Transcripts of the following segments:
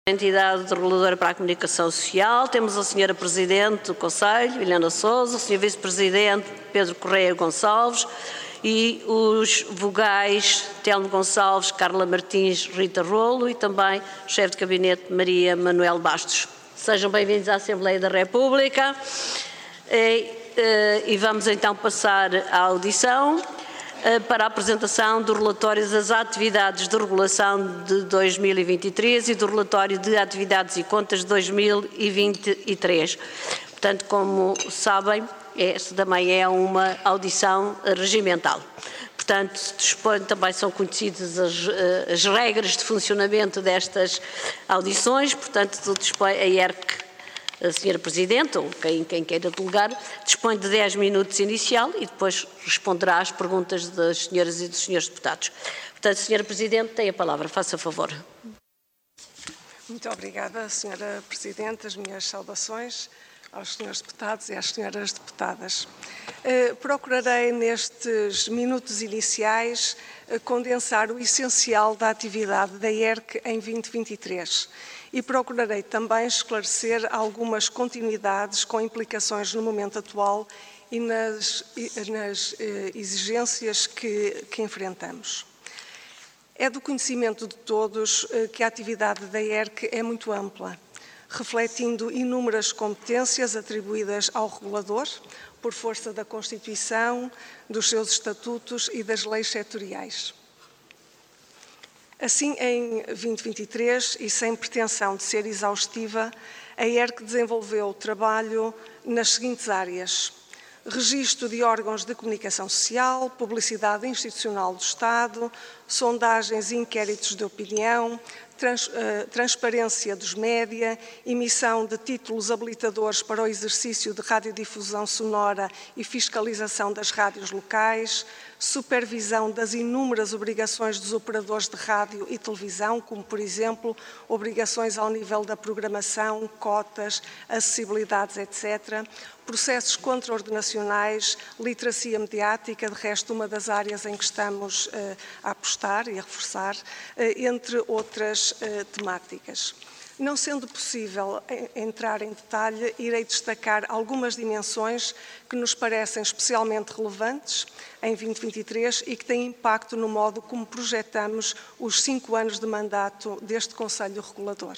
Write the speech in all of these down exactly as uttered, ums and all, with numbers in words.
Entidade reguladora para a comunicação social, temos a senhora Presidente do Conselho, Helena Sousa, o senhor Vice-Presidente, Pedro Correia Gonçalves, e os vogais, Telmo Gonçalves, Carla Martins, Rita Rolo, e também o chefe de gabinete, Maria Manuel Bastos. Sejam bem-vindos à Assembleia da República. E, e vamos então passar à audição para a apresentação do relatório das atividades de regulação de dois mil e vinte e três e do relatório de atividades e contas de dois mil e vinte e três. Portanto, como sabem, esta também é uma audição regimental. Portanto, dispõe, também são conhecidas as, as regras de funcionamento destas audições. Portanto, dispõe a I E R C, a senhora Presidente, ou quem, quem queira delegar, dispõe de dez minutos inicial e depois responderá às perguntas das senhoras e dos senhores deputados. Portanto, senhora Presidente, tem a palavra. Faça favor. Muito obrigada, senhora Presidente. As minhas saudações aos senhores deputados e às senhoras deputadas. Uh, procurarei, nestes minutos iniciais, uh, condensar o essencial da atividade da I E R C em dois mil e vinte e três e procurarei também esclarecer algumas continuidades com implicações no momento atual e nas, nas uh, exigências que, que enfrentamos. É do conhecimento de todos uh, que a atividade da I E R C é muito ampla, refletindo inúmeras competências atribuídas ao regulador, por força da Constituição, dos seus estatutos e das leis setoriais. Assim, em dois mil e vinte e três, e sem pretensão de ser exaustiva, a I E R C desenvolveu trabalho nas seguintes áreas: registro de órgãos de comunicação social, publicidade institucional do Estado, sondagens e inquéritos de opinião, Trans, uh, transparência dos média, emissão de títulos habilitadores para o exercício de radiodifusão sonora e fiscalização das rádios locais, supervisão das inúmeras obrigações dos operadores de rádio e televisão, como, por exemplo, obrigações ao nível da programação, cotas, acessibilidades, etcétera, processos contraordenacionais, literacia mediática, de resto uma das áreas em que estamos uh, a apostar e a reforçar, uh, entre outras uh, temáticas. Não sendo possível entrar em detalhe, irei destacar algumas dimensões que nos parecem especialmente relevantes em dois mil e vinte e três e que têm impacto no modo como projetamos os cinco anos de mandato deste Conselho Regulador.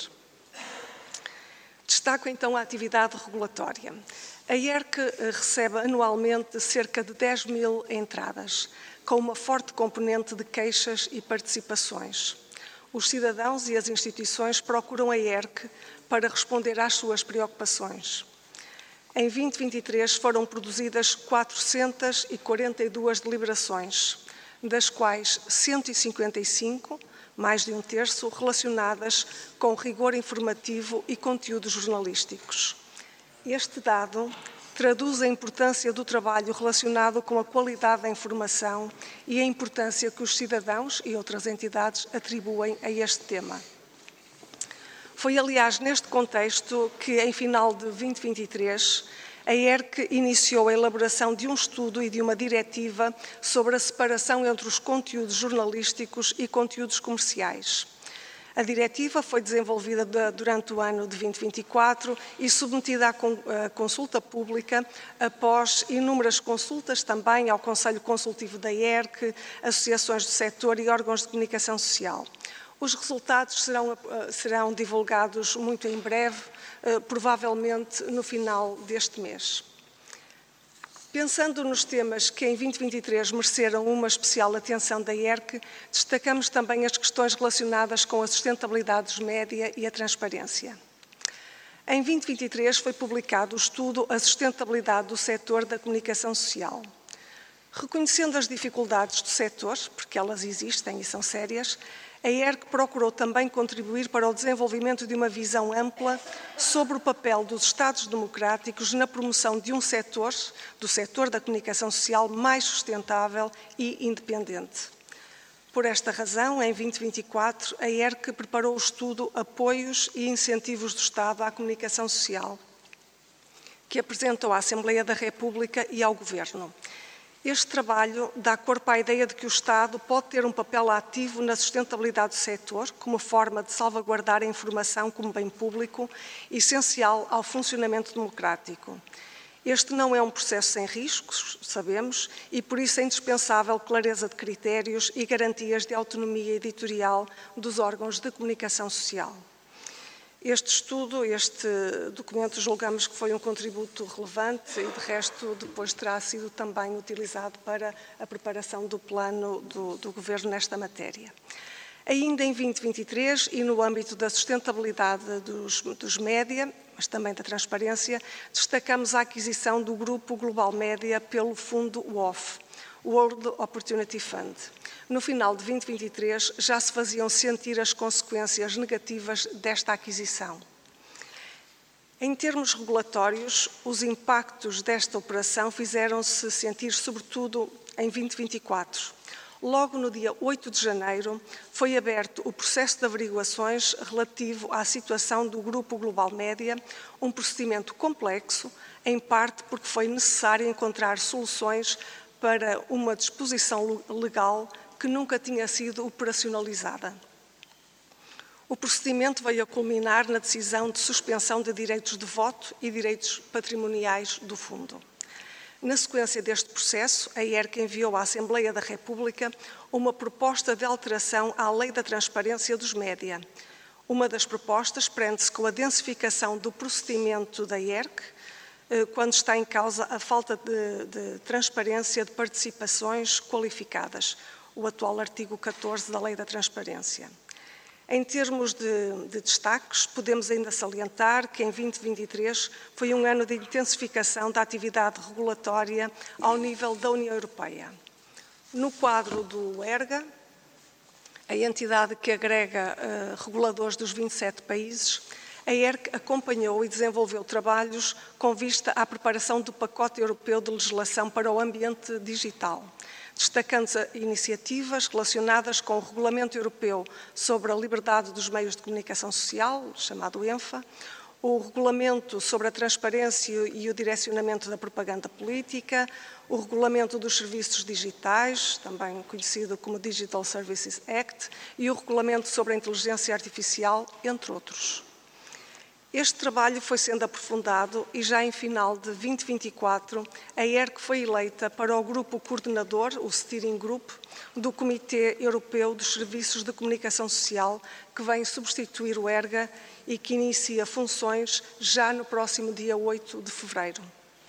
Destaco então a atividade regulatória. A I E R C recebe anualmente cerca de dez mil entradas, com uma forte componente de queixas e participações. Os cidadãos e as instituições procuram a I E R C para responder às suas preocupações. Em dois mil e vinte e três foram produzidas quatrocentas e quarenta e duas deliberações, das quais cento e cinquenta e cinco, mais de um terço, relacionadas com rigor informativo e conteúdos jornalísticos. Este dado traduz a importância do trabalho relacionado com a qualidade da informação e a importância que os cidadãos e outras entidades atribuem a este tema. Foi, aliás, neste contexto que, em final de dois mil e vinte e três, a I E R C iniciou a elaboração de um estudo e de uma diretiva sobre a separação entre os conteúdos jornalísticos e conteúdos comerciais. A diretiva foi desenvolvida durante o ano de dois mil e vinte e quatro e submetida à consulta pública após inúmeras consultas também ao Conselho Consultivo da I E R C, associações do setor e órgãos de comunicação social. Os resultados serão, serão divulgados muito em breve, provavelmente no final deste mês. Pensando nos temas que em dois mil e vinte e três mereceram uma especial atenção da I E R C, destacamos também as questões relacionadas com a sustentabilidade dos média e a transparência. Em dois mil e vinte e três foi publicado o estudo A Sustentabilidade do Setor da Comunicação Social. Reconhecendo as dificuldades do setor, porque elas existem e são sérias, a I E R C procurou também contribuir para o desenvolvimento de uma visão ampla sobre o papel dos Estados democráticos na promoção de um setor, do setor da comunicação social, mais sustentável e independente. Por esta razão, em dois mil e vinte e quatro, a I E R C preparou o estudo Apoios e Incentivos do Estado à Comunicação Social, que apresentou à Assembleia da República e ao Governo. Este trabalho dá corpo à ideia de que o Estado pode ter um papel ativo na sustentabilidade do setor, como forma de salvaguardar a informação como bem público, essencial ao funcionamento democrático. Este não é um processo sem riscos, sabemos, e por isso é indispensável clareza de critérios e garantias de autonomia editorial dos órgãos de comunicação social. Este estudo, este documento, julgamos que foi um contributo relevante e, de resto, depois terá sido também utilizado para a preparação do plano do, do Governo nesta matéria. Ainda em dois mil e vinte e três e no âmbito da sustentabilidade dos, dos média, mas também da transparência, destacamos a aquisição do Grupo Global Média pelo fundo W O F, World Opportunity Fund. No final de dois mil e vinte e três, já se faziam sentir as consequências negativas desta aquisição. Em termos regulatórios, os impactos desta operação fizeram-se sentir sobretudo em dois mil e vinte e quatro. Logo no dia oito de janeiro, foi aberto o processo de averiguações relativo à situação do Grupo Global Média, um procedimento complexo, em parte porque foi necessário encontrar soluções para uma disposição legal que nunca tinha sido operacionalizada. O procedimento veio a culminar na decisão de suspensão de direitos de voto e direitos patrimoniais do fundo. Na sequência deste processo, a I E R C enviou à Assembleia da República uma proposta de alteração à Lei da Transparência dos Média. Uma das propostas prende-se com a densificação do procedimento da I E R C, quando está em causa a falta de, de transparência de participações qualificadas, o atual artigo catorze da Lei da Transparência. Em termos de, de destaques, podemos ainda salientar que em dois mil e vinte e três foi um ano de intensificação da atividade regulatória ao nível da União Europeia. No quadro do ERGA, a entidade que agrega uh, reguladores dos vinte e sete países, a I E R C acompanhou e desenvolveu trabalhos com vista à preparação do pacote europeu de legislação para o ambiente digital, destacando-se iniciativas relacionadas com o Regulamento Europeu sobre a Liberdade dos Meios de Comunicação Social, chamado ENFA, o Regulamento sobre a Transparência e o Direcionamento da Propaganda Política, o Regulamento dos Serviços Digitais, também conhecido como Digital Services Act, e o Regulamento sobre a Inteligência Artificial, entre outros. Este trabalho foi sendo aprofundado e já em final de dois mil e vinte e quatro, a I E R C foi eleita para o grupo coordenador, o Steering Group, do Comitê Europeu dos Serviços de Comunicação Social, que vem substituir o ERGA e que inicia funções já no próximo dia oito de fevereiro.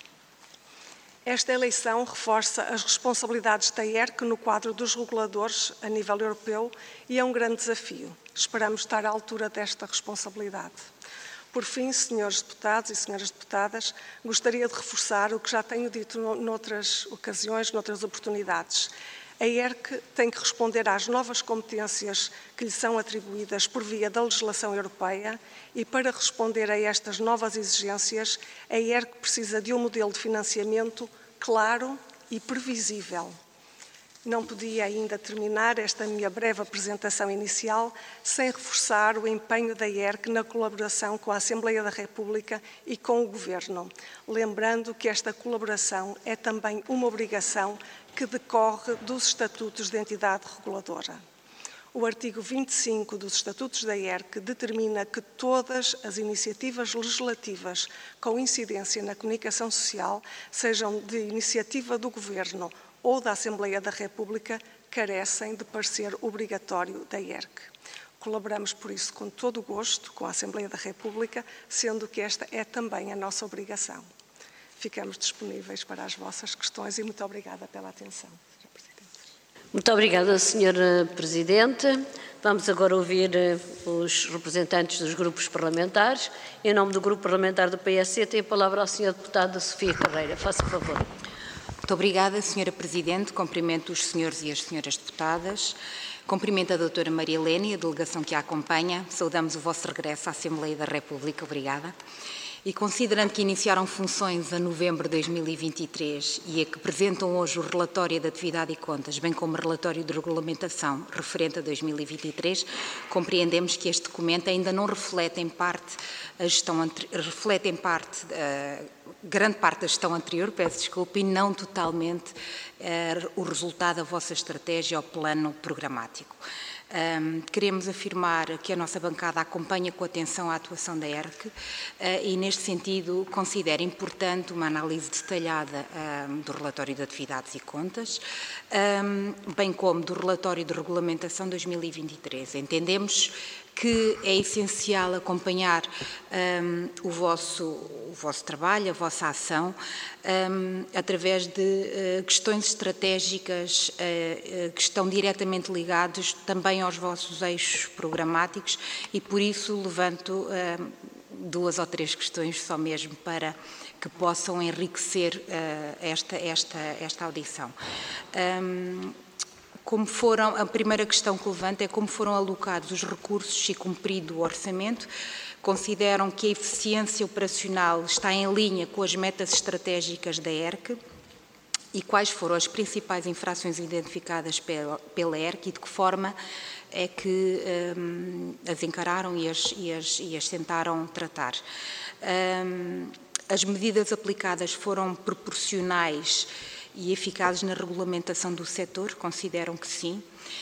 Esta eleição reforça as responsabilidades da I E R C no quadro dos reguladores a nível europeu e é um grande desafio. Esperamos estar à altura desta responsabilidade. Por fim, senhores deputados e senhoras deputadas, gostaria de reforçar o que já tenho dito noutras ocasiões, noutras oportunidades. A I E R C tem que responder às novas competências que lhe são atribuídas por via da legislação europeia e, para responder a estas novas exigências, a I E R C precisa de um modelo de financiamento claro e previsível. Não podia ainda terminar esta minha breve apresentação inicial sem reforçar o empenho da I E R C na colaboração com a Assembleia da República e com o Governo, lembrando que esta colaboração é também uma obrigação que decorre dos Estatutos de Entidade Reguladora. O artigo vinte e cinco dos Estatutos da I E R C determina que todas as iniciativas legislativas com incidência na comunicação social, sejam de iniciativa do Governo ou da Assembleia da República, carecem de parecer obrigatório da I E R C. Colaboramos, por isso, com todo o gosto com a Assembleia da República, sendo que esta é também a nossa obrigação. Ficamos disponíveis para as vossas questões e muito obrigada pela atenção. Muito obrigada, senhora Presidente. Vamos agora ouvir os representantes dos grupos parlamentares. Em nome do Grupo Parlamentar do P S C, tem a palavra a senhora deputada Sofia Carreira. Faça favor. Muito obrigada, senhora Presidente. Cumprimento os senhores e as senhoras deputadas. Cumprimento a doutora Maria Helena e a delegação que a acompanha. Saudamos o vosso regresso à Assembleia da República. Obrigada. E considerando que iniciaram funções a novembro de dois mil e vinte e três e a que apresentam hoje o relatório de atividade e contas, bem como o relatório de regulamentação referente a dois mil e vinte e três, compreendemos que este documento ainda não reflete em parte a gestão, reflete em parte, uh, grande parte da gestão anterior, peço desculpa, e não totalmente uh, o resultado da vossa estratégia ou plano programático. Um, queremos afirmar que a nossa bancada acompanha com atenção a atuação da E R C uh, e, neste sentido, considera importante uma análise detalhada um, do relatório de atividades e contas, um, bem como do relatório de regulamentação dois mil e vinte e três. Entendemos que é essencial acompanhar um, o, vosso, o vosso trabalho, a vossa ação, um, através de uh, questões estratégicas uh, uh, que estão diretamente ligados também aos vossos eixos programáticos e, por isso, levanto uh, duas ou três questões só mesmo para que possam enriquecer uh, esta, esta, esta audição. Um, Como foram, a primeira questão que levanto é como foram alocados os recursos e cumprido o orçamento. Consideram que a eficiência operacional está em linha com as metas estratégicas da E R C e quais foram as principais infrações identificadas pela, pela E R C e de que forma é que um, as encararam e as, e, as, e as tentaram tratar. Um, as medidas aplicadas foram proporcionais e eficazes na regulamentação do setor? Consideram que sim.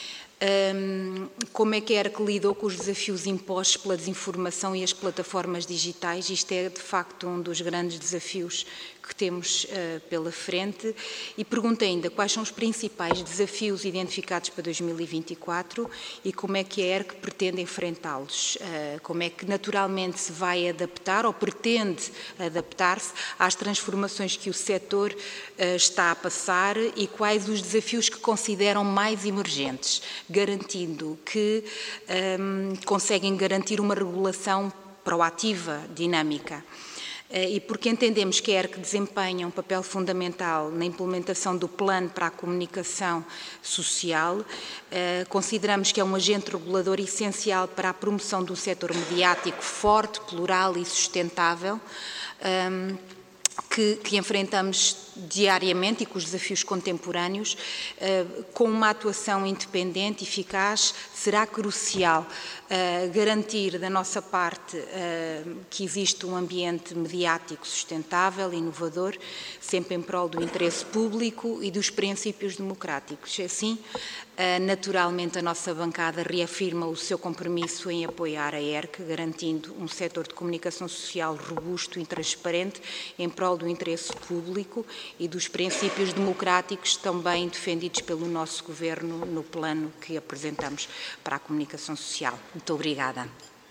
Um, como é que a E R C lidou com os desafios impostos pela desinformação e as plataformas digitais? Isto é, de facto, um dos grandes desafios que temos uh, pela frente. E pergunto ainda quais são os principais desafios identificados para dois mil e vinte e quatro e como é que a E R C pretende enfrentá-los? Uh, como é que naturalmente se vai adaptar ou pretende adaptar-se às transformações que o setor uh, está a passar e quais os desafios que consideram mais emergentes, garantindo que um, conseguem garantir uma regulação proativa, dinâmica. E porque entendemos que a E R C desempenha um papel fundamental na implementação do Plano para a Comunicação Social, consideramos que é um agente regulador essencial para a promoção de um setor mediático forte, plural e sustentável, Que, que enfrentamos diariamente e com os desafios contemporâneos, eh, com uma atuação independente e eficaz, será crucial eh, garantir da nossa parte eh, que existe um ambiente mediático sustentável, inovador, sempre em prol do interesse público e dos princípios democráticos. Assim, eh, naturalmente a nossa bancada reafirma o seu compromisso em apoiar a E R C, garantindo um setor de comunicação social robusto e transparente em prol do interesse público e dos princípios democráticos também defendidos pelo nosso Governo no plano que apresentamos para a comunicação social. Muito obrigada.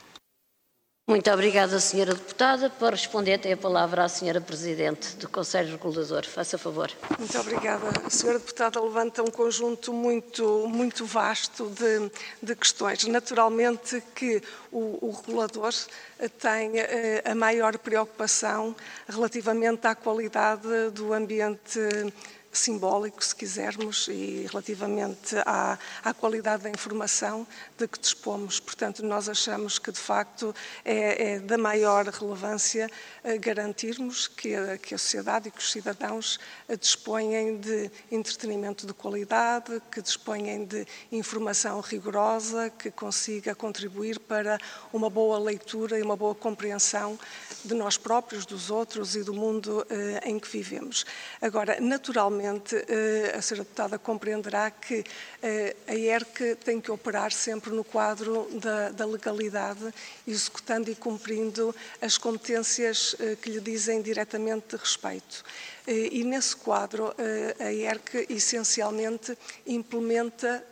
Muito obrigada, senhora Deputada. Para responder, tem a palavra a senhora Presidente do Conselho Regulador. Faça favor. Muito obrigada. A senhora Deputada levanta um conjunto muito, muito vasto de, de questões. Naturalmente que o, o regulador tem eh, a maior preocupação relativamente à qualidade do ambiente simbólico, se quisermos, e relativamente à, à qualidade da informação de que dispomos. Portanto, nós achamos que, de facto, é, é da maior relevância eh, garantirmos que a, que a sociedade e que os cidadãos eh, disponham de entretenimento de qualidade, que disponham de informação rigorosa, que consiga contribuir para uma boa leitura e uma boa compreensão de nós próprios, dos outros e do mundo eh, em que vivemos. Agora, naturalmente, a senhora Deputada compreenderá que a E R C tem que operar sempre no quadro da, da legalidade, executando e cumprindo as competências que lhe dizem diretamente respeito. E, nesse quadro, a E R C essencialmente implementa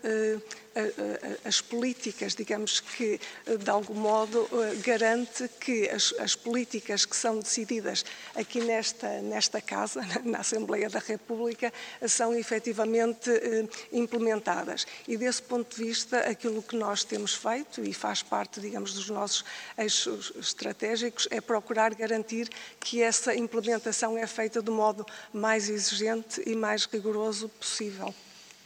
as políticas, digamos que, de algum modo, garante que as, as políticas que são decididas aqui nesta, nesta Casa, na Assembleia da República, são efetivamente implementadas. E, desse ponto de vista, aquilo que nós temos feito, e faz parte, digamos, dos nossos eixos estratégicos, é procurar garantir que essa implementação é feita do modo mais exigente e mais rigoroso possível.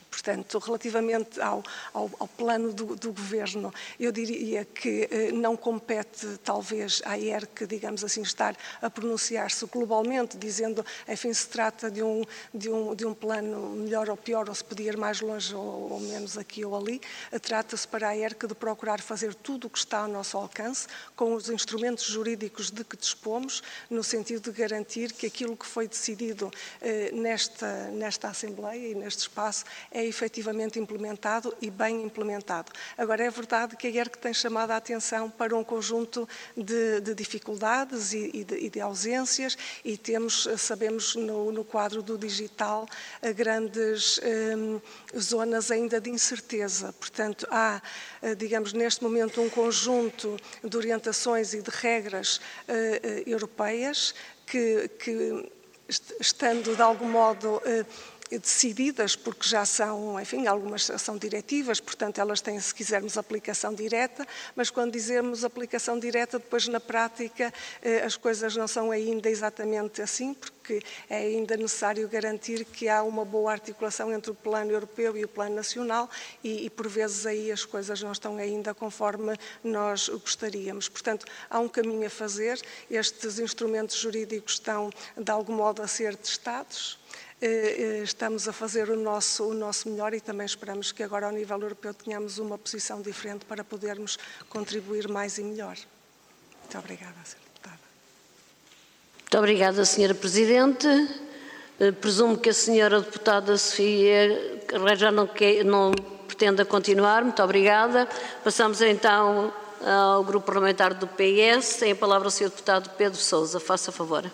Portanto, relativamente ao, ao, ao plano do, do Governo, eu diria que eh, não compete, talvez, à I E R C, digamos assim, estar a pronunciar-se globalmente, dizendo, enfim, se trata de um, de, um, de um plano melhor ou pior, ou se podia ir mais longe ou, ou menos aqui ou ali. Trata-se para a I E R C de procurar fazer tudo o que está ao nosso alcance, com os instrumentos jurídicos de que dispomos, no sentido de garantir que aquilo que foi decidido eh, nesta, nesta Assembleia e neste espaço é efetivamente implementado e bem implementado. Agora, é verdade que a I E R C tem chamado a atenção para um conjunto de, de dificuldades e, e, de, e de ausências, e temos, sabemos no, no quadro do digital, grandes eh, zonas ainda de incerteza. Portanto, há, digamos, neste momento um conjunto de orientações e de regras eh, europeias que, que, estando de algum modo eh, decididas, porque já são, enfim, algumas são diretivas, portanto elas têm, se quisermos, aplicação direta, mas quando dizemos aplicação direta, depois na prática as coisas não são ainda exatamente assim, porque é ainda necessário garantir que há uma boa articulação entre o plano europeu e o plano nacional e, e por vezes aí as coisas não estão ainda conforme nós gostaríamos. Portanto, há um caminho a fazer, estes instrumentos jurídicos estão de algum modo a ser testados. Estamos a fazer o nosso, o nosso melhor e também esperamos que agora ao nível europeu tenhamos uma posição diferente para podermos contribuir mais e melhor. Muito obrigada, senhora Deputada. Muito obrigada, senhora Presidente. Presumo que a senhora Deputada Sofia já não, quer, não pretenda continuar. Muito obrigada. Passamos então ao Grupo Parlamentar do P S. Tem a palavra o senhor Deputado Pedro Sousa. Faça favor.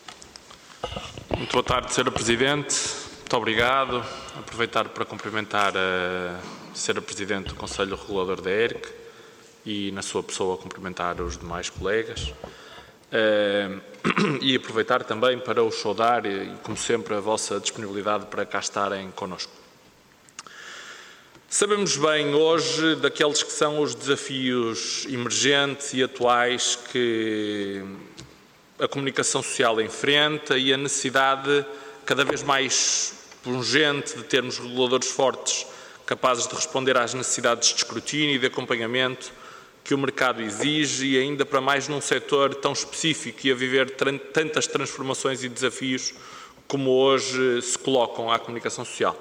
Muito boa tarde, senhora Presidente. Muito obrigado. Aproveitar para cumprimentar a senhora Presidente do Conselho Regulador da E R C e, na sua pessoa, cumprimentar os demais colegas. E aproveitar também para os saudar e, como sempre, a vossa disponibilidade para cá estarem connosco. Sabemos bem hoje daqueles que são os desafios emergentes e atuais que a comunicação social enfrenta e a necessidade cada vez mais pungente de termos reguladores fortes capazes de responder às necessidades de escrutínio e de acompanhamento que o mercado exige e ainda para mais num setor tão específico e a viver tantas transformações e desafios como hoje se colocam à comunicação social.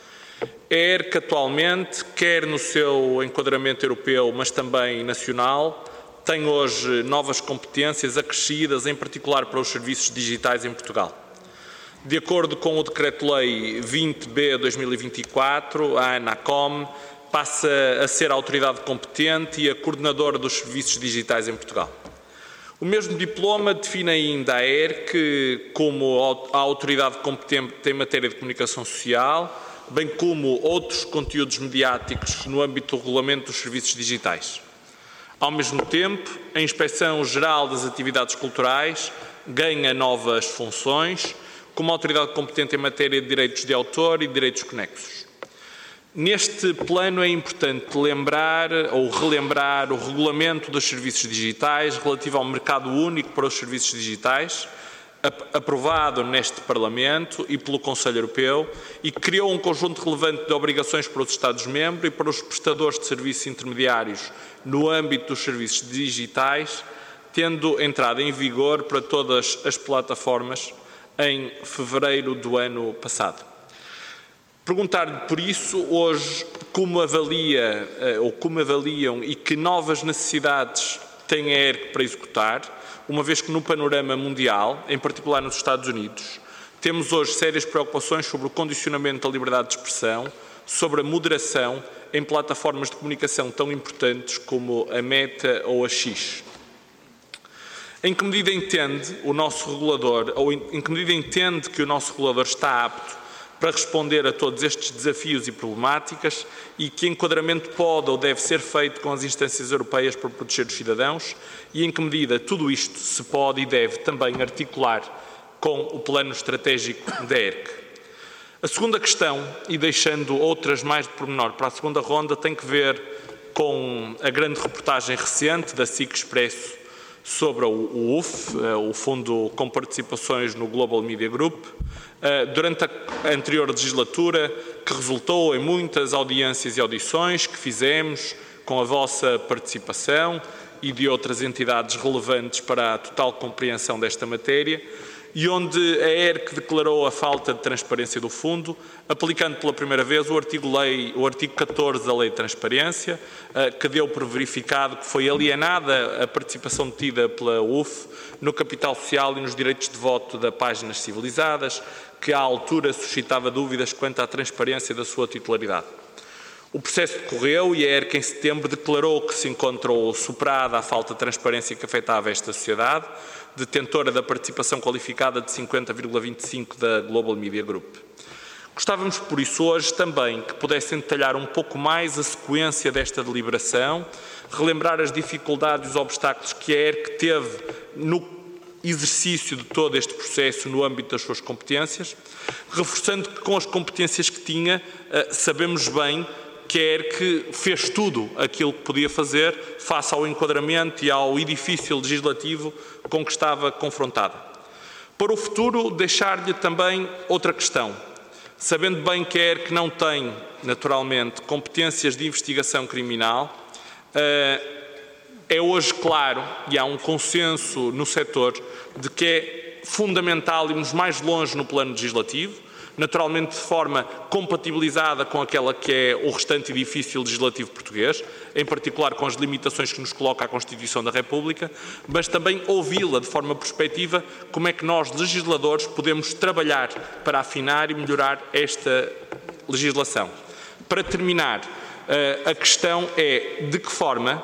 A E R C atualmente, quer no seu enquadramento europeu, mas também nacional, tem hoje novas competências acrescidas, em particular para os serviços digitais em Portugal. De acordo com o Decreto-Lei vinte B de dois mil e vinte e quatro, a ANACOM passa a ser a autoridade competente e a coordenadora dos serviços digitais em Portugal. O mesmo diploma define ainda a E R C como a autoridade competente em matéria de comunicação social, bem como outros conteúdos mediáticos no âmbito do regulamento dos serviços digitais. Ao mesmo tempo, a Inspeção-Geral das Atividades Culturais ganha novas funções como autoridade competente em matéria de direitos de autor e direitos conexos. Neste plano é importante lembrar ou relembrar o regulamento dos serviços digitais relativo ao mercado único para os serviços digitais, aprovado neste Parlamento e pelo Conselho Europeu, e que criou um conjunto relevante de obrigações para os Estados-membros e para os prestadores de serviços intermediários no âmbito dos serviços digitais, tendo entrado em vigor para todas as plataformas em fevereiro do ano passado. Perguntar-lhe, por isso, hoje, como avalia, ou como avaliam e que novas necessidades tem a E R C para executar, uma vez que no panorama mundial, em particular nos Estados Unidos, temos hoje sérias preocupações sobre o condicionamento da liberdade de expressão, sobre a moderação em plataformas de comunicação tão importantes como a Meta ou a X. Em que medida entende o nosso regulador, ou em que medida entende que o nosso regulador está apto para responder a todos estes desafios e problemáticas e que enquadramento pode ou deve ser feito com as instâncias europeias para proteger os cidadãos e em que medida tudo isto se pode e deve também articular com o plano estratégico da E R C. A segunda questão, e deixando outras mais de pormenor para a segunda ronda, tem que ver com a grande reportagem recente da SIC Expresso sobre o U F, o Fundo com Participações no Global Media Group, durante a anterior legislatura, que resultou em muitas audiências e audições que fizemos com a vossa participação e de outras entidades relevantes para a total compreensão desta matéria, e onde a E R C declarou a falta de transparência do Fundo, aplicando pela primeira vez o artigo, lei, o artigo catorze da Lei de Transparência, que deu por verificado que foi alienada a participação detida pela U F no capital social e nos direitos de voto da Páginas Civilizadas, que à altura suscitava dúvidas quanto à transparência da sua titularidade. O processo decorreu e a E R C em setembro declarou que se encontrou superada a falta de transparência que afetava esta sociedade, detentora da participação qualificada de cinquenta vírgula vinte e cinco por cento da Global Media Group. Gostávamos, por isso, hoje também que pudessem detalhar um pouco mais a sequência desta deliberação, relembrar as dificuldades e os obstáculos que a E R C teve no exercício de todo este processo no âmbito das suas competências, reforçando que com as competências que tinha, sabemos bem que a E R C fez tudo aquilo que podia fazer face ao enquadramento e ao edifício legislativo com que estava confrontada. Para o futuro, deixar-lhe também outra questão. Sabendo bem que a E R C não tem, naturalmente, competências de investigação criminal, é hoje claro, e há um consenso no setor, de que é fundamental irmos mais longe no plano legislativo, naturalmente de forma compatibilizada com aquela que é o restante edifício legislativo português, em particular com as limitações que nos coloca a Constituição da República, mas também ouvi-la de forma prospectiva como é que nós, legisladores, podemos trabalhar para afinar e melhorar esta legislação. Para terminar, a questão é de que forma,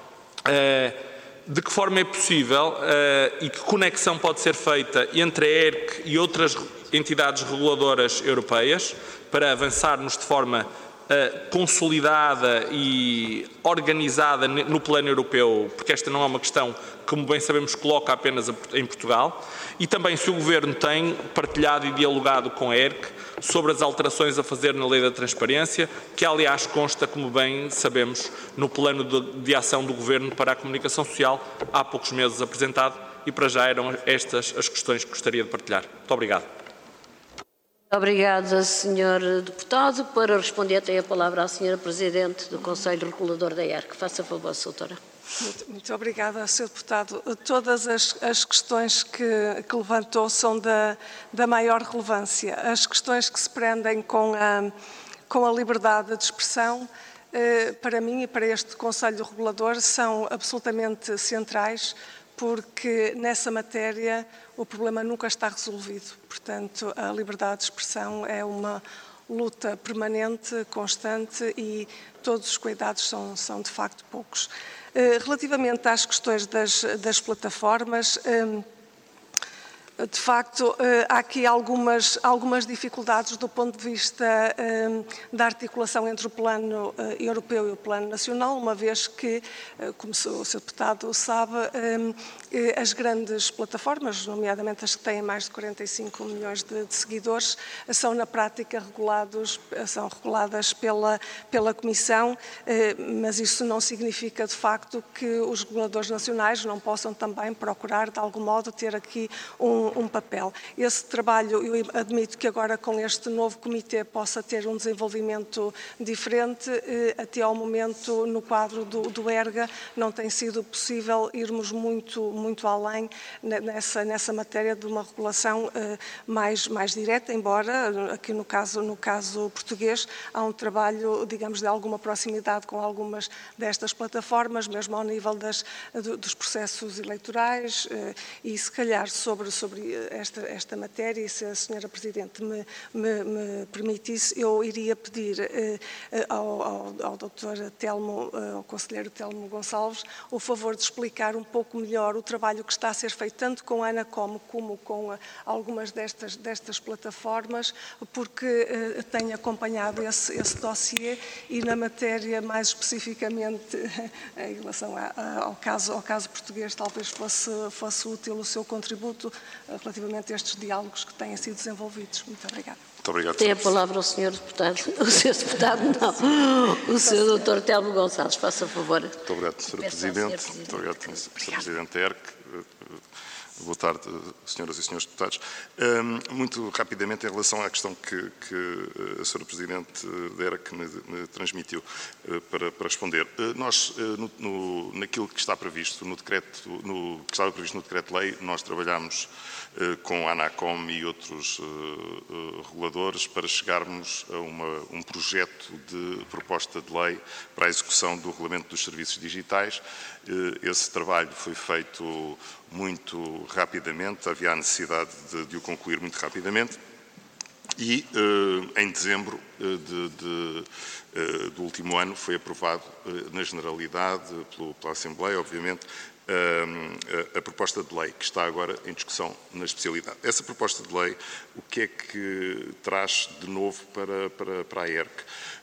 de que forma é possível e que conexão pode ser feita entre a E R C e outras entidades reguladoras europeias para avançarmos de forma uh, consolidada e organizada no plano europeu, porque esta não é uma questão, como bem sabemos, que coloca apenas em Portugal, e também se o Governo tem partilhado e dialogado com a E R C sobre as alterações a fazer na Lei da Transparência, que aliás consta, como bem sabemos, no plano de, de ação do Governo para a comunicação social, há poucos meses apresentado, e para já eram estas as questões que gostaria de partilhar. Muito obrigado. Obrigada, senhor Deputado. Para responder, tem a palavra a senhora Presidente do Conselho Regulador da E R C. Faça favor, doutora. Muito, muito obrigada, senhor Deputado. Todas as, as questões que, que levantou são da, da maior relevância. As questões que se prendem com a, com a liberdade de expressão, eh, para mim e para este Conselho Regulador, são absolutamente centrais, porque nessa matéria o problema nunca está resolvido. Portanto, a liberdade de expressão é uma luta permanente, constante, e todos os cuidados são, são de facto poucos. Relativamente às questões das, das plataformas, de facto, há aqui algumas, algumas dificuldades do ponto de vista da articulação entre o plano europeu e o plano nacional, uma vez que, como o senhor Deputado sabe, as grandes plataformas, nomeadamente as que têm mais de quarenta e cinco milhões de, de seguidores, são na prática regulados, são reguladas pela, pela Comissão, mas isso não significa de facto que os reguladores nacionais não possam também procurar de algum modo ter aqui um um papel. Esse trabalho, eu admito que agora com este novo comitê possa ter um desenvolvimento diferente, até ao momento no quadro do, do ERGA não tem sido possível irmos muito, muito além nessa, nessa matéria de uma regulação mais, mais direta, embora aqui no caso, no caso português há um trabalho, digamos, de alguma proximidade com algumas destas plataformas, mesmo ao nível das, dos processos eleitorais, e se calhar sobre, sobre esta, esta matéria, e se a senhora Presidente me, me, me permitisse, eu iria pedir eh, ao, ao, ao doutor Telmo, ao conselheiro Telmo Gonçalves, o favor de explicar um pouco melhor o trabalho que está a ser feito, tanto com a Anacom como com a, algumas destas, destas plataformas, porque eh, tenho acompanhado esse, esse dossiê e na matéria, mais especificamente em relação a, a, ao, caso, ao caso português, talvez fosse, fosse útil o seu contributo relativamente a estes diálogos que têm sido desenvolvidos. Muito obrigada. Muito Muito obrigado. Tem a palavra o senhor Deputado. O senhor Deputado, não. O senhor doutor Telmo Gonçalves, faça favor. Muito obrigado, senhora Presidente. Muito obrigado, senhor Presidente da E R C. Boa tarde, senhoras e senhores deputados. Um, muito rapidamente, em relação à questão que, que a senhora Presidente da E R C me, me transmitiu uh, para, para responder. Uh, nós, uh, no, no, naquilo que está previsto no decreto, no, que estava previsto no decreto-lei, nós trabalhamos uh, com a ANACOM e outros uh, uh, reguladores para chegarmos a uma, um projeto de proposta de lei para a execução do Regulamento dos Serviços Digitais. Uh, esse trabalho foi feito muito rapidamente, havia a necessidade de, de o concluir muito rapidamente e eh, em dezembro eh, de, de, eh, do último ano foi aprovado eh, na generalidade pelo, pela Assembleia, obviamente, eh, a, a proposta de lei que está agora em discussão na especialidade. Essa proposta de lei, o que é que traz de novo para, para, para a E R C?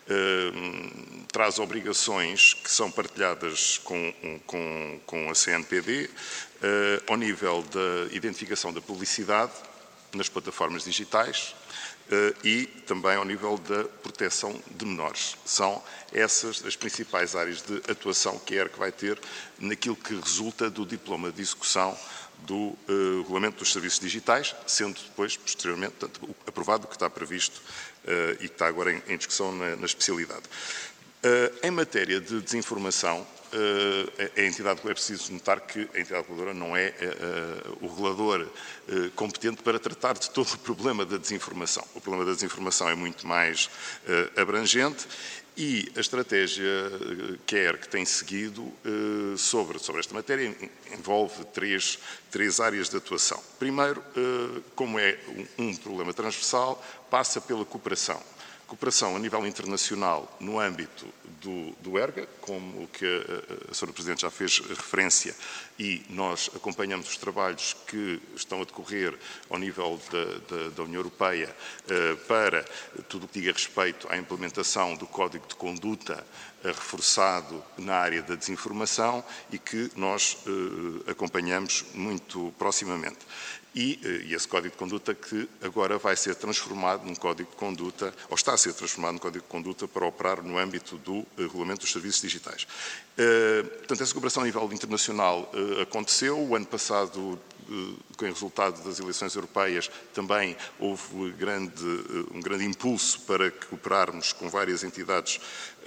Uh, traz obrigações que são partilhadas com, com, com a C N P D uh, ao nível da identificação da publicidade nas plataformas digitais uh, e também ao nível da proteção de menores. São essas as principais áreas de atuação que a E R C vai ter naquilo que resulta do diploma de execução do uh, Regulamento dos Serviços Digitais, sendo depois, posteriormente, portanto, aprovado o que está previsto uh, e que está agora em, em discussão na, na especialidade. Uh, em matéria de desinformação, uh, a, a entidade, é preciso notar que a entidade reguladora não é uh, o regulador uh, competente para tratar de todo o problema da desinformação. O problema da desinformação é muito mais uh, abrangente. E a estratégia que a E R C tem seguido sobre, sobre esta matéria envolve três, três áreas de atuação. Primeiro, como é um, um problema transversal, passa pela cooperação. Cooperação a nível internacional no âmbito do, do ERGA, como o que a, a senhora Presidente já fez referência, e nós acompanhamos os trabalhos que estão a decorrer ao nível da, da, da União Europeia eh, para tudo o que diga respeito à implementação do Código de Conduta eh, reforçado na área da desinformação e que nós eh, acompanhamos muito proximamente. E, e esse Código de Conduta que agora vai ser transformado num Código de Conduta, ou está a ser transformado num Código de Conduta para operar no âmbito do uh, Regulamento dos Serviços Digitais. Uh, portanto, essa cooperação a nível internacional uh, aconteceu. O ano passado, uh, com o resultado das eleições europeias, também houve grande, uh, um grande impulso para cooperarmos com várias entidades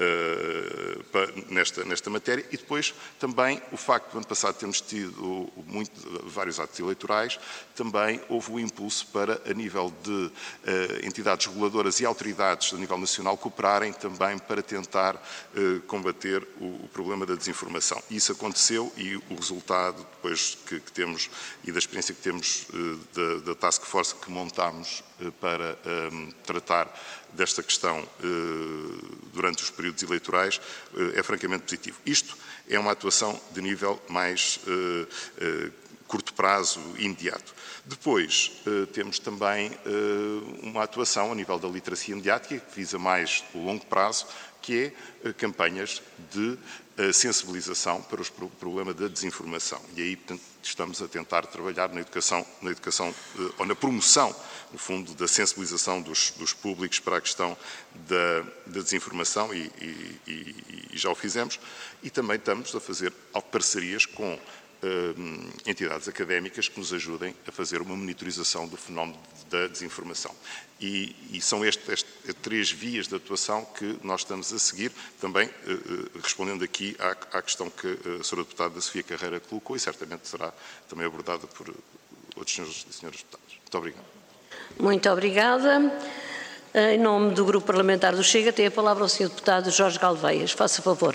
uh, para, nesta, nesta matéria. E depois também o facto de, no ano passado, termos tido muito, vários atos eleitorais, também houve o impulso para, a nível de uh, entidades reguladoras e autoridades a nível nacional, cooperarem também para tentar uh, combater o, o problema da desinformação. Isso aconteceu e o resultado, depois que, que temos, e da experiência que temos uh, da, da Task Force que montámos uh, para um, tratar desta questão uh, durante os períodos eleitorais, uh, é francamente positivo. Isto é uma atuação de nível mais uh, uh, curto prazo e imediato. Depois, eh, temos também eh, uma atuação a nível da literacia mediática, que visa mais o longo prazo, que é eh, campanhas de eh, sensibilização para o problema da desinformação. E aí, portanto, estamos a tentar trabalhar na educação, na educação eh, ou na promoção, no fundo, da sensibilização dos, dos públicos para a questão da, da desinformação e, e, e, e já o fizemos. E também estamos a fazer parcerias com Uh, entidades académicas que nos ajudem a fazer uma monitorização do fenómeno da desinformação. E, e são estas este, três vias de atuação que nós estamos a seguir, também uh, respondendo aqui à, à questão que a senhora Deputada Sofia Carreira colocou e certamente será também abordada por outros senhores e senhoras deputados. Muito obrigado. Muito obrigada. Em nome do Grupo Parlamentar do Chega, tem a palavra o senhor Deputado Jorge Galveias. Faça favor.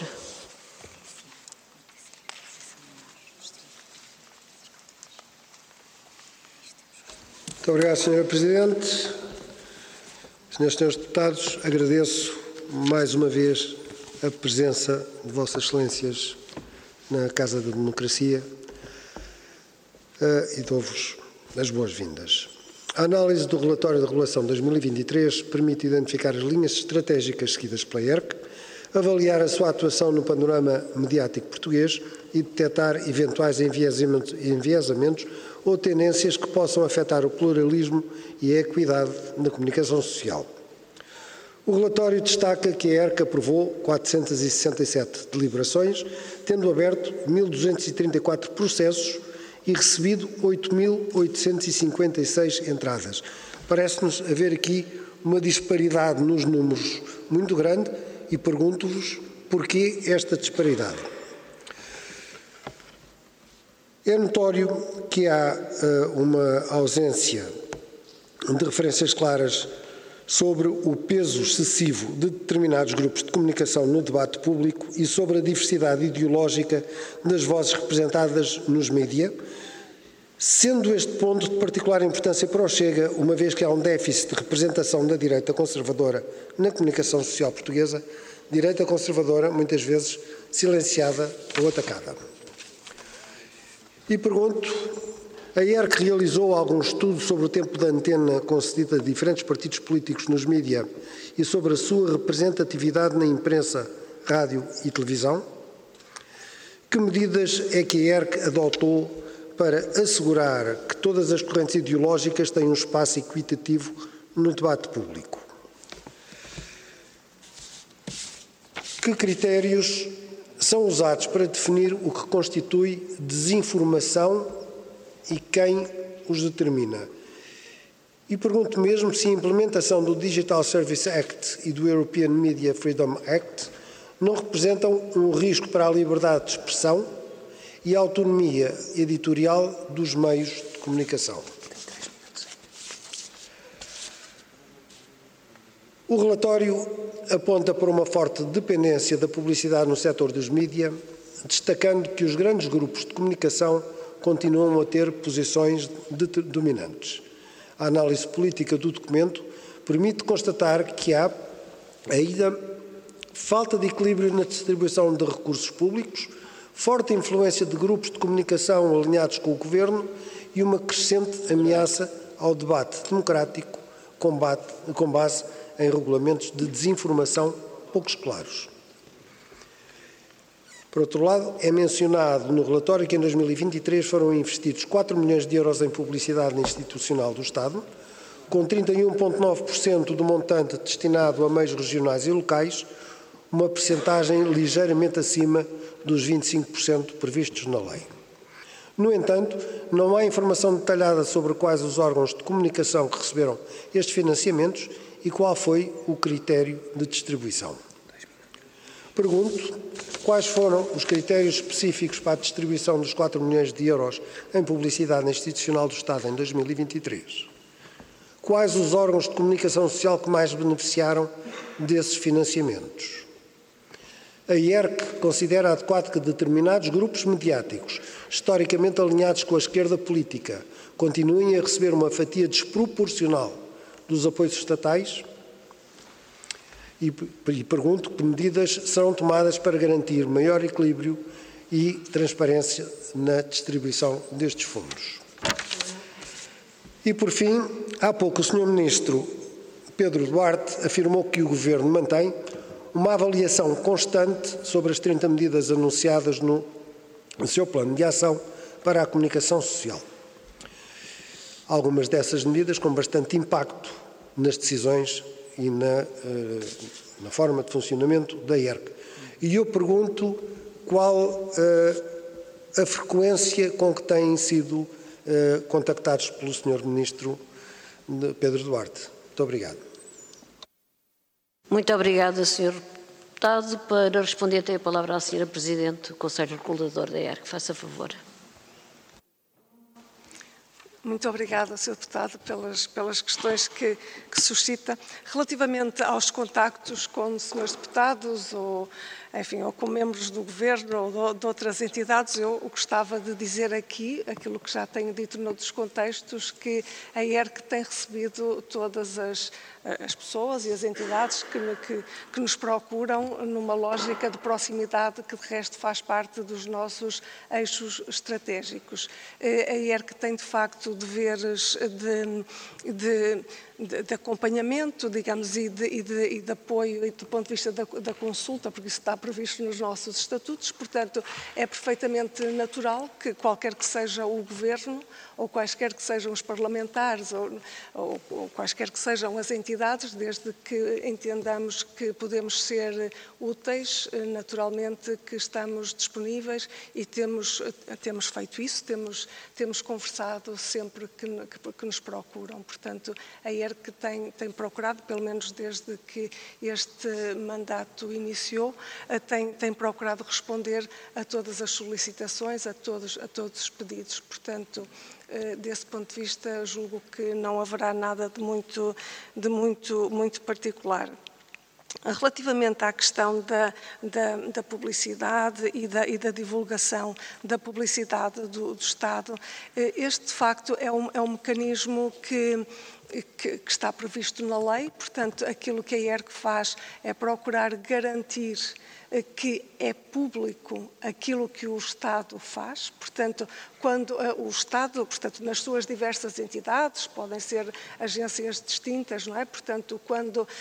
Muito obrigado, senhora Presidente. Senhoras e senhores deputados, agradeço mais uma vez a presença de Vossas Excelências na Casa da Democracia uh, e dou-vos as boas-vindas. A análise do relatório da regulação dois mil e vinte e três permite identificar as linhas estratégicas seguidas pela E R C, avaliar a sua atuação no panorama mediático português e detectar eventuais enviesamentos, enviesamentos ou tendências que possam afetar o pluralismo e a equidade na comunicação social. O relatório destaca que a E R C aprovou quatrocentas e sessenta e sete deliberações, tendo aberto mil duzentos e trinta e quatro processos e recebido oito mil oitocentas e cinquenta e seis entradas. Parece-nos haver aqui uma disparidade nos números muito grande e pergunto-vos porquê esta disparidade. É notório que há uh, uma ausência de referências claras sobre o peso excessivo de determinados grupos de comunicação no debate público e sobre a diversidade ideológica das vozes representadas nos mídia, sendo este ponto de particular importância para o Chega, uma vez que há um déficit de representação da direita conservadora na comunicação social portuguesa, direita conservadora muitas vezes silenciada ou atacada. E pergunto, a E R C realizou algum estudo sobre o tempo de antena concedido a diferentes partidos políticos nos mídia e sobre a sua representatividade na imprensa, rádio e televisão? Que medidas é que a E R C adotou para assegurar que todas as correntes ideológicas têm um espaço equitativo no debate público? Que critérios são usados para definir o que constitui desinformação e quem os determina? E pergunto mesmo se a implementação do Digital Service Act e do European Media Freedom Act não representam um risco para a liberdade de expressão e a autonomia editorial dos meios de comunicação. O relatório aponta para uma forte dependência da publicidade no setor dos mídia, destacando que os grandes grupos de comunicação continuam a ter posições dominantes. A análise política do documento permite constatar que há ainda falta de equilíbrio na distribuição de recursos públicos, forte influência de grupos de comunicação alinhados com o Governo e uma crescente ameaça ao debate democrático combate, com base em regulamentos de desinformação poucos claros. Por outro lado, é mencionado no relatório que em dois mil e vinte e três foram investidos quatro milhões de euros em publicidade institucional do Estado, com trinta e um vírgula nove por cento do montante destinado a meios regionais e locais, uma percentagem ligeiramente acima dos vinte e cinco por cento previstos na lei. No entanto, não há informação detalhada sobre quais os órgãos de comunicação que receberam estes financiamentos e qual foi o critério de distribuição. Pergunto quais foram os critérios específicos para a distribuição dos quatro milhões de euros em publicidade institucional do Estado em dois mil e vinte e três. Quais os órgãos de comunicação social que mais beneficiaram desses financiamentos? A I E R C considera adequado que determinados grupos mediáticos, historicamente alinhados com a esquerda política, continuem a receber uma fatia desproporcional dos apoios estatais? E, e pergunto que medidas serão tomadas para garantir maior equilíbrio e transparência na distribuição destes fundos. E, por fim, há pouco o senhor Ministro Pedro Duarte afirmou que o Governo mantém uma avaliação constante sobre as trinta medidas anunciadas no seu plano de ação para a comunicação social. Algumas dessas medidas com bastante impacto nas decisões e na, na forma de funcionamento da I E R C. E eu pergunto qual a frequência com que têm sido contactados pelo senhor Ministro Pedro Duarte. Muito obrigado. Muito obrigada, senhor Deputado. Para responder, tem a palavra a senhora Presidente do Conselho Regulador da I E R C. Faça favor. Muito obrigada, senhor Deputado, pelas, pelas questões que, que suscita. Relativamente aos contactos com senhores deputados ou, enfim, ou com membros do Governo ou de, de outras entidades, eu gostava de dizer aqui, aquilo que já tenho dito noutros contextos, que a I E R C tem recebido todas as, as pessoas e as entidades que, que, que nos procuram numa lógica de proximidade que, de resto, faz parte dos nossos eixos estratégicos. A I E R C tem, de facto, deveres de, de de, de acompanhamento, digamos, e de, e, de, e de apoio e do ponto de vista da, da consulta, porque isso está previsto nos nossos estatutos. Portanto, é perfeitamente natural que qualquer que seja o Governo, ou quaisquer que sejam os parlamentares, ou, ou, ou quaisquer que sejam as entidades, desde que entendamos que podemos ser úteis, naturalmente que estamos disponíveis e temos, temos feito isso, temos, temos conversado sempre que, que, que nos procuram. Portanto, a E R C tem, tem procurado, pelo menos desde que este mandato iniciou, tem, tem procurado responder a todas as solicitações, a todos, a todos os pedidos. Portanto, desse ponto de vista, julgo que não haverá nada de muito, de muito, muito particular. Relativamente à questão da, da, da publicidade e da, e da divulgação da publicidade do, do Estado, este de facto é um, é um mecanismo que, que, que está previsto na lei. Portanto, aquilo que a E R C faz é procurar garantir que é público aquilo que o Estado faz. Portanto, quando uh, o Estado, portanto, nas suas diversas entidades, podem ser agências distintas, não é? Portanto, quando uh,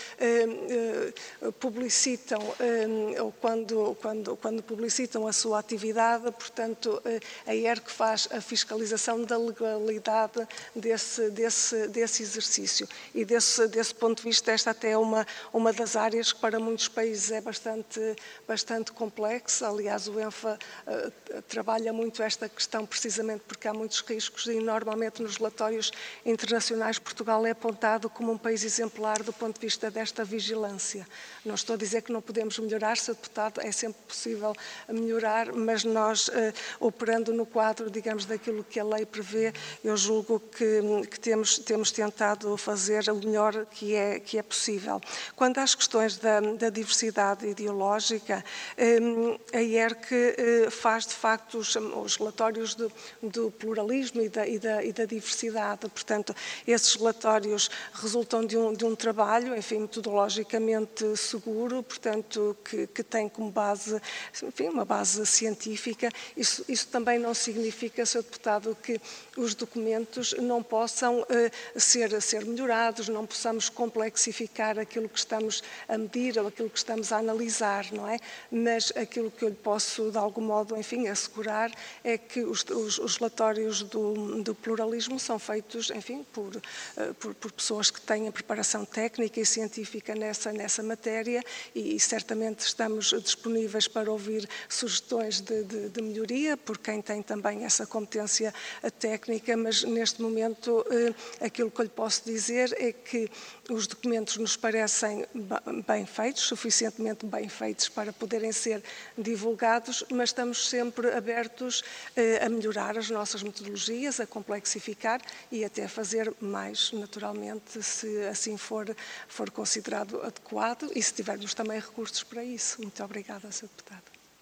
uh, publicitam uh, ou quando, quando, quando publicitam a sua atividade, portanto, uh, a E R C faz a fiscalização da legalidade desse, desse, desse exercício. E desse, desse ponto de vista, esta até é uma, uma das áreas que para muitos países é bastante, bastante complexa. Aliás, o ENFA uh, trabalha muito esta questão precisamente porque há muitos riscos e normalmente nos relatórios internacionais Portugal é apontado como um país exemplar do ponto de vista desta vigilância. Não estou a dizer que não podemos melhorar, senhor Deputado, é sempre possível melhorar, mas nós, uh, operando no quadro, digamos, daquilo que a lei prevê, eu julgo que, que temos, temos tentado fazer o melhor que é, que é possível. Quanto às questões da, da diversidade ideológica, um, a I E R C uh, faz, de facto, os, os relatórios do, do pluralismo e da, e, da, e da diversidade. Portanto, esses relatórios resultam de um, de um trabalho, enfim, metodologicamente seguro, portanto, que, que tem como base, enfim, uma base científica. Isso, isso também não significa, senhor Deputado, que os documentos não possam uh, ser, ser melhorados, não possamos complexificar aquilo que estamos a medir ou aquilo que estamos a analisar, não é? Mas aquilo que eu lhe posso, de algum modo, enfim, assegurar é que os, os, os relatórios do, do pluralismo são feitos, enfim, por, uh, por, por pessoas que têm preparação técnica e científica nessa, nessa matéria e, e certamente estamos disponíveis para ouvir sugestões de, de, de melhoria por quem tem também essa competência técnica, mas neste momento uh, aquilo que eu lhe posso dizer é que os documentos nos parecem bem feitos, suficientemente bem feitos para poderem ser divulgados, mas estamos sempre abertos eh, a melhorar as nossas metodologias, a complexificar e até a fazer mais, naturalmente, se assim for, for considerado adequado e se tivermos também recursos para isso. Muito obrigada, senhor Deputado.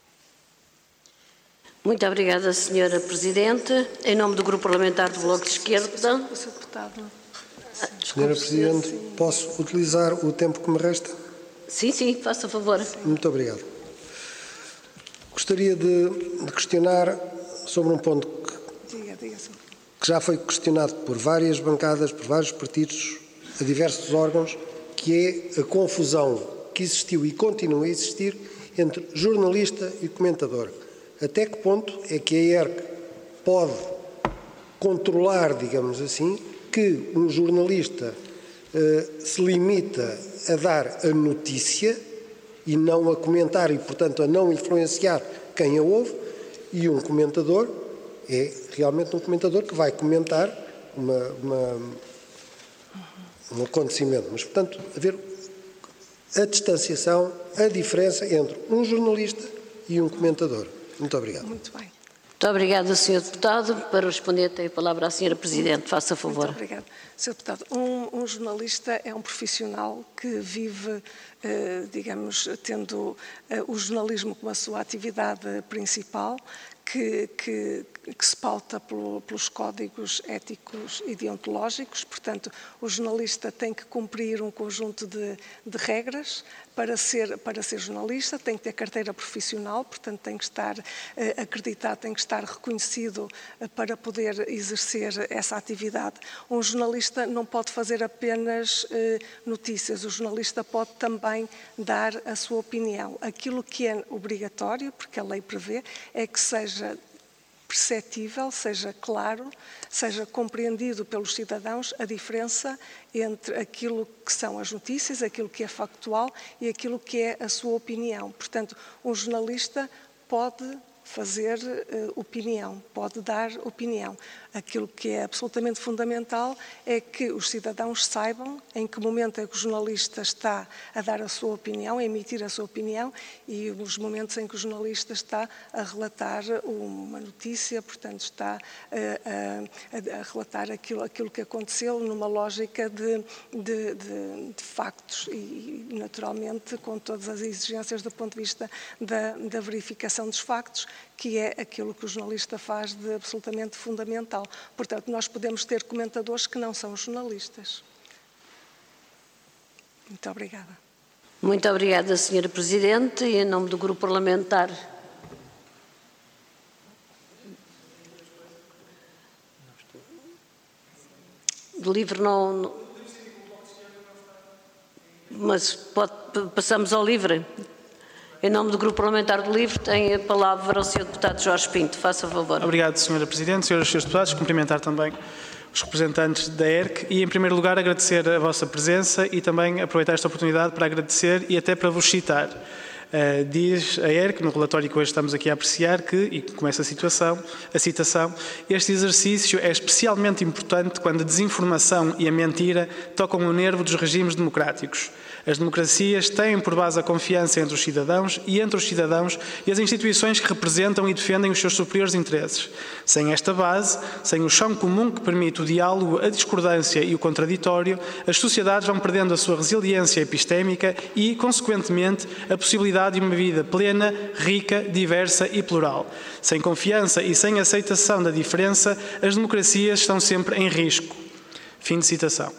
Muito obrigada, senhora Presidente. Em nome do Grupo Parlamentar do Bloco de Esquerda... senhor Deputado... Senhora Presidente, posso utilizar o tempo que me resta? Sim, sim, faça favor. Muito obrigado. Gostaria de, de questionar sobre um ponto que, diga, diga, que já foi questionado por várias bancadas, por vários partidos, a diversos órgãos, que é a confusão que existiu e continua a existir entre jornalista e comentador. Até que ponto é que a I E R C pode controlar, digamos assim, que um jornalista uh, se limita a dar a notícia e não a comentar e, portanto, a não influenciar quem a ouve, e um comentador é realmente um comentador que vai comentar uma, uma, um acontecimento. Mas, portanto, haver a distanciação, a diferença entre um jornalista e um comentador. Muito obrigado. Muito bem. Muito obrigada, senhor Deputado. Para responder, tem a palavra a senhora Presidente. Faça favor. Muito obrigada. senhor Deputado, um, um jornalista é um profissional que vive, eh, digamos, tendo eh, o jornalismo como a sua atividade principal, que, que, que se pauta pelo, pelos códigos éticos e deontológicos. Portanto, o jornalista tem que cumprir um conjunto de, de regras para ser, para ser jornalista, tem que ter carteira profissional, portanto tem que estar eh, acreditado, tem que estar reconhecido eh, para poder exercer essa atividade. Um jornalista não pode fazer apenas eh, notícias, o jornalista pode também dar a sua opinião. Aquilo que é obrigatório, porque a lei prevê, é que seja perceptível, seja claro, seja compreendido pelos cidadãos a diferença entre aquilo que são as notícias, aquilo que é factual e aquilo que é a sua opinião. Portanto, um jornalista pode fazer uh, opinião, pode dar opinião. Aquilo que é absolutamente fundamental é que os cidadãos saibam em que momento é que o jornalista está a dar a sua opinião, a emitir a sua opinião, e os momentos em que o jornalista está a relatar uma notícia, portanto está a, a, a relatar aquilo, aquilo que aconteceu numa lógica de, de, de, de factos e, naturalmente, com todas as exigências do ponto de vista da, da verificação dos factos, que é aquilo que o jornalista faz de absolutamente fundamental. Portanto, nós podemos ter comentadores que não são jornalistas. Muito obrigada. Muito obrigada, senhora Presidente. E em nome do Grupo Parlamentar do LIVRE, não, mas pode, passamos ao LIVRE. Em nome do Grupo Parlamentar do LIVRE, tem a palavra o senhor Deputado Jorge Pinto. Faça favor. Obrigado, senhora Presidente. Senhoras e senhores deputados, cumprimentar também os representantes da E R C e, em primeiro lugar, agradecer a vossa presença e também aproveitar esta oportunidade para agradecer e até para vos citar. Uh, diz a E R C, no relatório que hoje estamos aqui a apreciar, que, e começa a, situação, a citação, este exercício é especialmente importante quando a desinformação e a mentira tocam o nervo dos regimes democráticos. As democracias têm por base a confiança entre os cidadãos e entre os cidadãos e as instituições que representam e defendem os seus superiores interesses. Sem esta base, sem o chão comum que permite o diálogo, a discordância e o contraditório, as sociedades vão perdendo a sua resiliência epistémica e, consequentemente, a possibilidade de uma vida plena, rica, diversa e plural. Sem confiança e sem aceitação da diferença, as democracias estão sempre em risco. Fim de citação.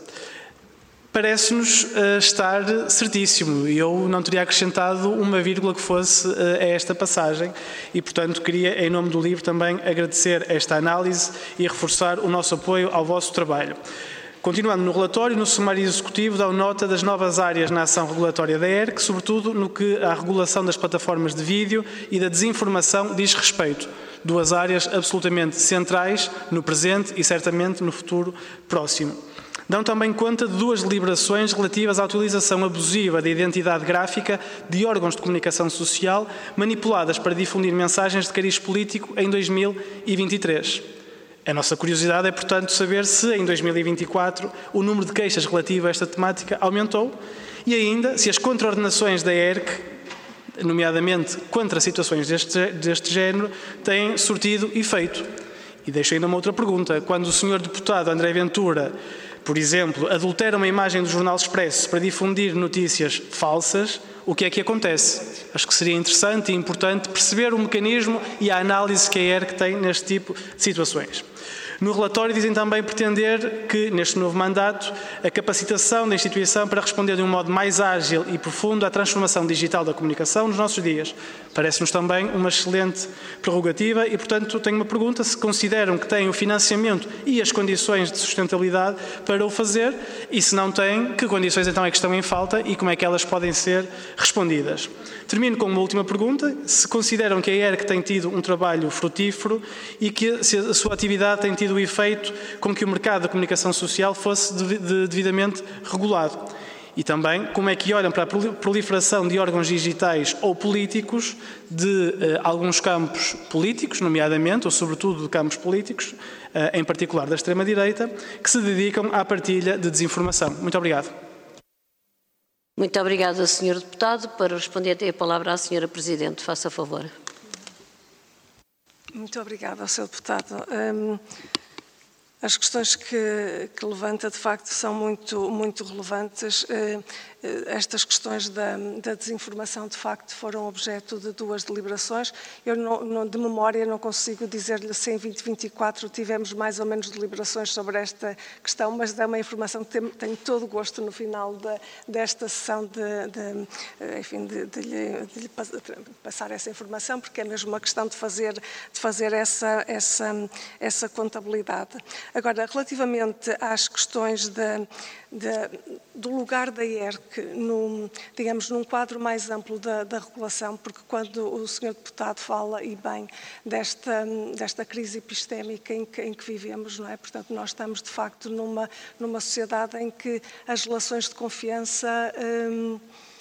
Parece-nos uh, estar certíssimo e eu não teria acrescentado uma vírgula que fosse uh, a esta passagem e, portanto, queria, em nome do LIVRE, também agradecer esta análise e reforçar o nosso apoio ao vosso trabalho. Continuando no relatório, no sumário executivo dão nota das novas áreas na ação regulatória da E R C, sobretudo no que à regulação das plataformas de vídeo e da desinformação diz respeito. Duas áreas absolutamente centrais no presente e certamente no futuro próximo. Dão também conta de duas deliberações relativas à utilização abusiva da identidade gráfica de órgãos de comunicação social manipuladas para difundir mensagens de cariz político em dois mil e vinte e três. A nossa curiosidade é, portanto, saber se em dois mil e vinte e quatro o número de queixas relativo a esta temática aumentou e ainda se as contraordenações da E R C, nomeadamente contra situações deste, deste género, têm surtido efeito. E deixo ainda uma outra pergunta. Quando o senhor deputado André Ventura, por exemplo, adultera uma imagem do Jornal Expresso para difundir notícias falsas, o que é que acontece? Acho que seria interessante e importante perceber o mecanismo e a análise que a E R C tem neste tipo de situações. No relatório dizem também pretender que, neste novo mandato, a capacitação da instituição para responder de um modo mais ágil e profundo à transformação digital da comunicação nos nossos dias. Parece-nos também uma excelente prerrogativa e, portanto, tenho uma pergunta: se consideram que têm o financiamento e as condições de sustentabilidade para o fazer e, se não têm, que condições então é que estão em falta e como é que elas podem ser respondidas. Termino com uma última pergunta: se consideram que a E R C tem tido um trabalho frutífero e que se a sua atividade tem tido o efeito com que o mercado da comunicação social fosse devidamente regulado. E também como é que olham para a proliferação de órgãos digitais ou políticos de eh, alguns campos políticos, nomeadamente, ou sobretudo de campos políticos, eh, em particular da extrema-direita, que se dedicam à partilha de desinformação. Muito obrigado. Muito obrigada, senhor Deputado. Para responder, tem a palavra à senhora Presidente. Faça favor. Muito obrigada, senhor Deputado. Um, As questões que, que levanta, de facto, são muito, muito relevantes. Estas questões da, da desinformação, de facto, foram objeto de duas deliberações. Eu, não, não, de memória, não consigo dizer-lhe se em dois mil e vinte e quatro tivemos mais ou menos deliberações sobre esta questão, mas é uma informação que tenho, tenho todo o gosto no final de, desta sessão de, de, enfim, de, de, lhe, de lhe passar essa informação, porque é mesmo uma questão de fazer, de fazer essa, essa, essa contabilidade. Agora, relativamente às questões de, de, do lugar da I E R C, no, digamos, num quadro mais amplo da, da regulação, porque quando o senhor Deputado fala, e bem, desta, desta crise epistémica em que, em que vivemos, não é? Portanto, nós estamos, de facto, numa, numa sociedade em que as relações de confiança hum,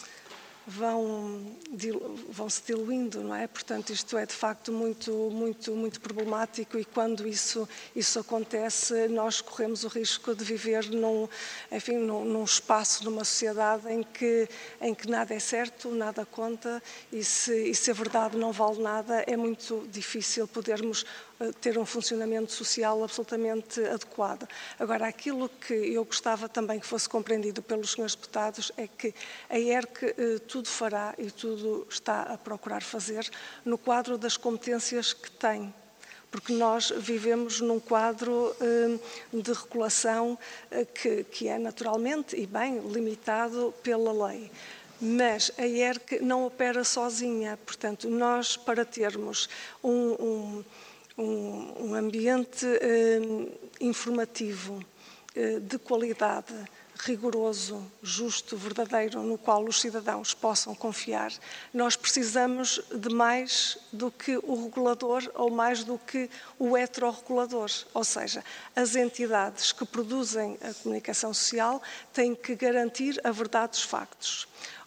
vão, vão se diluindo, não é? Portanto, isto é de facto muito, muito, muito problemático, e quando isso, isso acontece, nós corremos o risco de viver num, enfim, num, num espaço, numa sociedade em que, em que nada é certo, nada conta, e se, e se a verdade não vale nada, é muito difícil podermos ter um funcionamento social absolutamente adequado. Agora, aquilo que eu gostava também que fosse compreendido pelos senhores deputados é que a I E R C eh, tudo fará e tudo está a procurar fazer no quadro das competências que tem, porque nós vivemos num quadro eh, de regulação eh, que, que é naturalmente e bem limitado pela lei. Mas a I E R C não opera sozinha, portanto, nós para termos um, um Um, um ambiente eh, informativo eh, de qualidade, rigoroso, justo, verdadeiro, no qual os cidadãos possam confiar, nós precisamos de mais do que o regulador ou mais do que o heterorregulador. Ou seja, as entidades que produzem a comunicação social têm que garantir a verdade dos factos.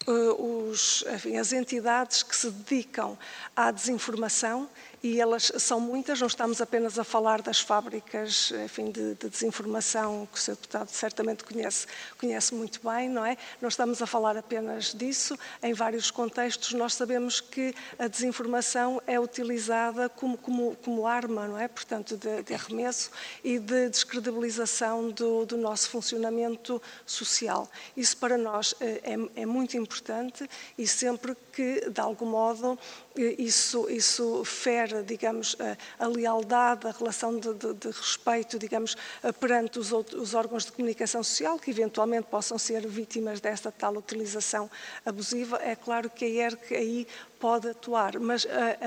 Os, enfim, as entidades que se dedicam à desinformação, e elas são muitas, não estamos apenas a falar das fábricas, enfim, de, de desinformação, que o senhor Deputado certamente conhece, conhece muito bem, não é? Não estamos a falar apenas disso, em vários contextos nós sabemos que a desinformação é utilizada como, como, como arma, não é? Portanto, de, de arremesso e de descredibilização do, do nosso funcionamento social. Isso para nós é, é muito importante, e sempre que, de algum modo, isso, isso fere, digamos, a, a lealdade, a relação de, de, de respeito, digamos, perante os, outros, os órgãos de comunicação social, que eventualmente possam ser vítimas desta tal utilização abusiva, é claro que a I E R C aí pode atuar, mas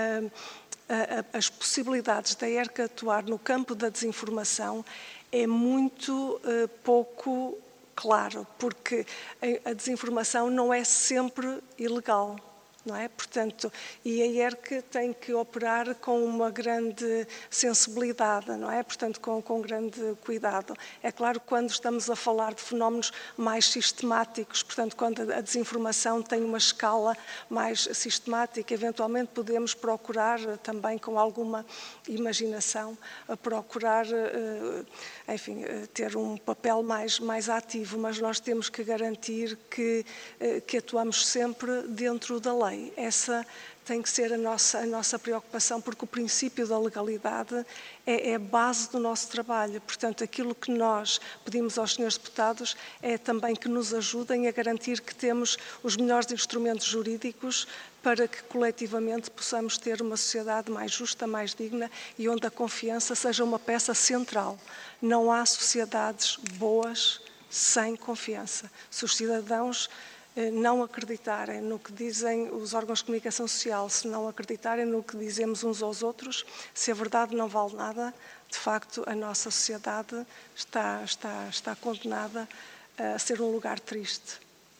a, a, a, as possibilidades da I E R C atuar no campo da desinformação é muito uh, pouco claro, porque a desinformação não é sempre ilegal. Não é? Portanto, e a I E R C tem que operar com uma grande sensibilidade, não é? Portanto, com, com grande cuidado. É claro que quando estamos a falar de fenómenos mais sistemáticos, portanto, quando a desinformação tem uma escala mais sistemática, eventualmente podemos procurar também com alguma imaginação, procurar, enfim, ter um papel mais, mais ativo, mas nós temos que garantir que, que atuamos sempre dentro da lei. Essa tem que ser a nossa, a nossa preocupação, porque o princípio da legalidade é, é a base do nosso trabalho. Portanto, aquilo que nós pedimos aos senhores deputados é também que nos ajudem a garantir que temos os melhores instrumentos jurídicos para que coletivamente possamos ter uma sociedade mais justa, mais digna, e onde a confiança seja uma peça central. Não há sociedades boas sem confiança. Se os cidadãos não acreditarem no que dizem os órgãos de comunicação social, se não acreditarem no que dizemos uns aos outros, se a verdade não vale nada, de facto a nossa sociedade está, está, está condenada a ser um lugar triste.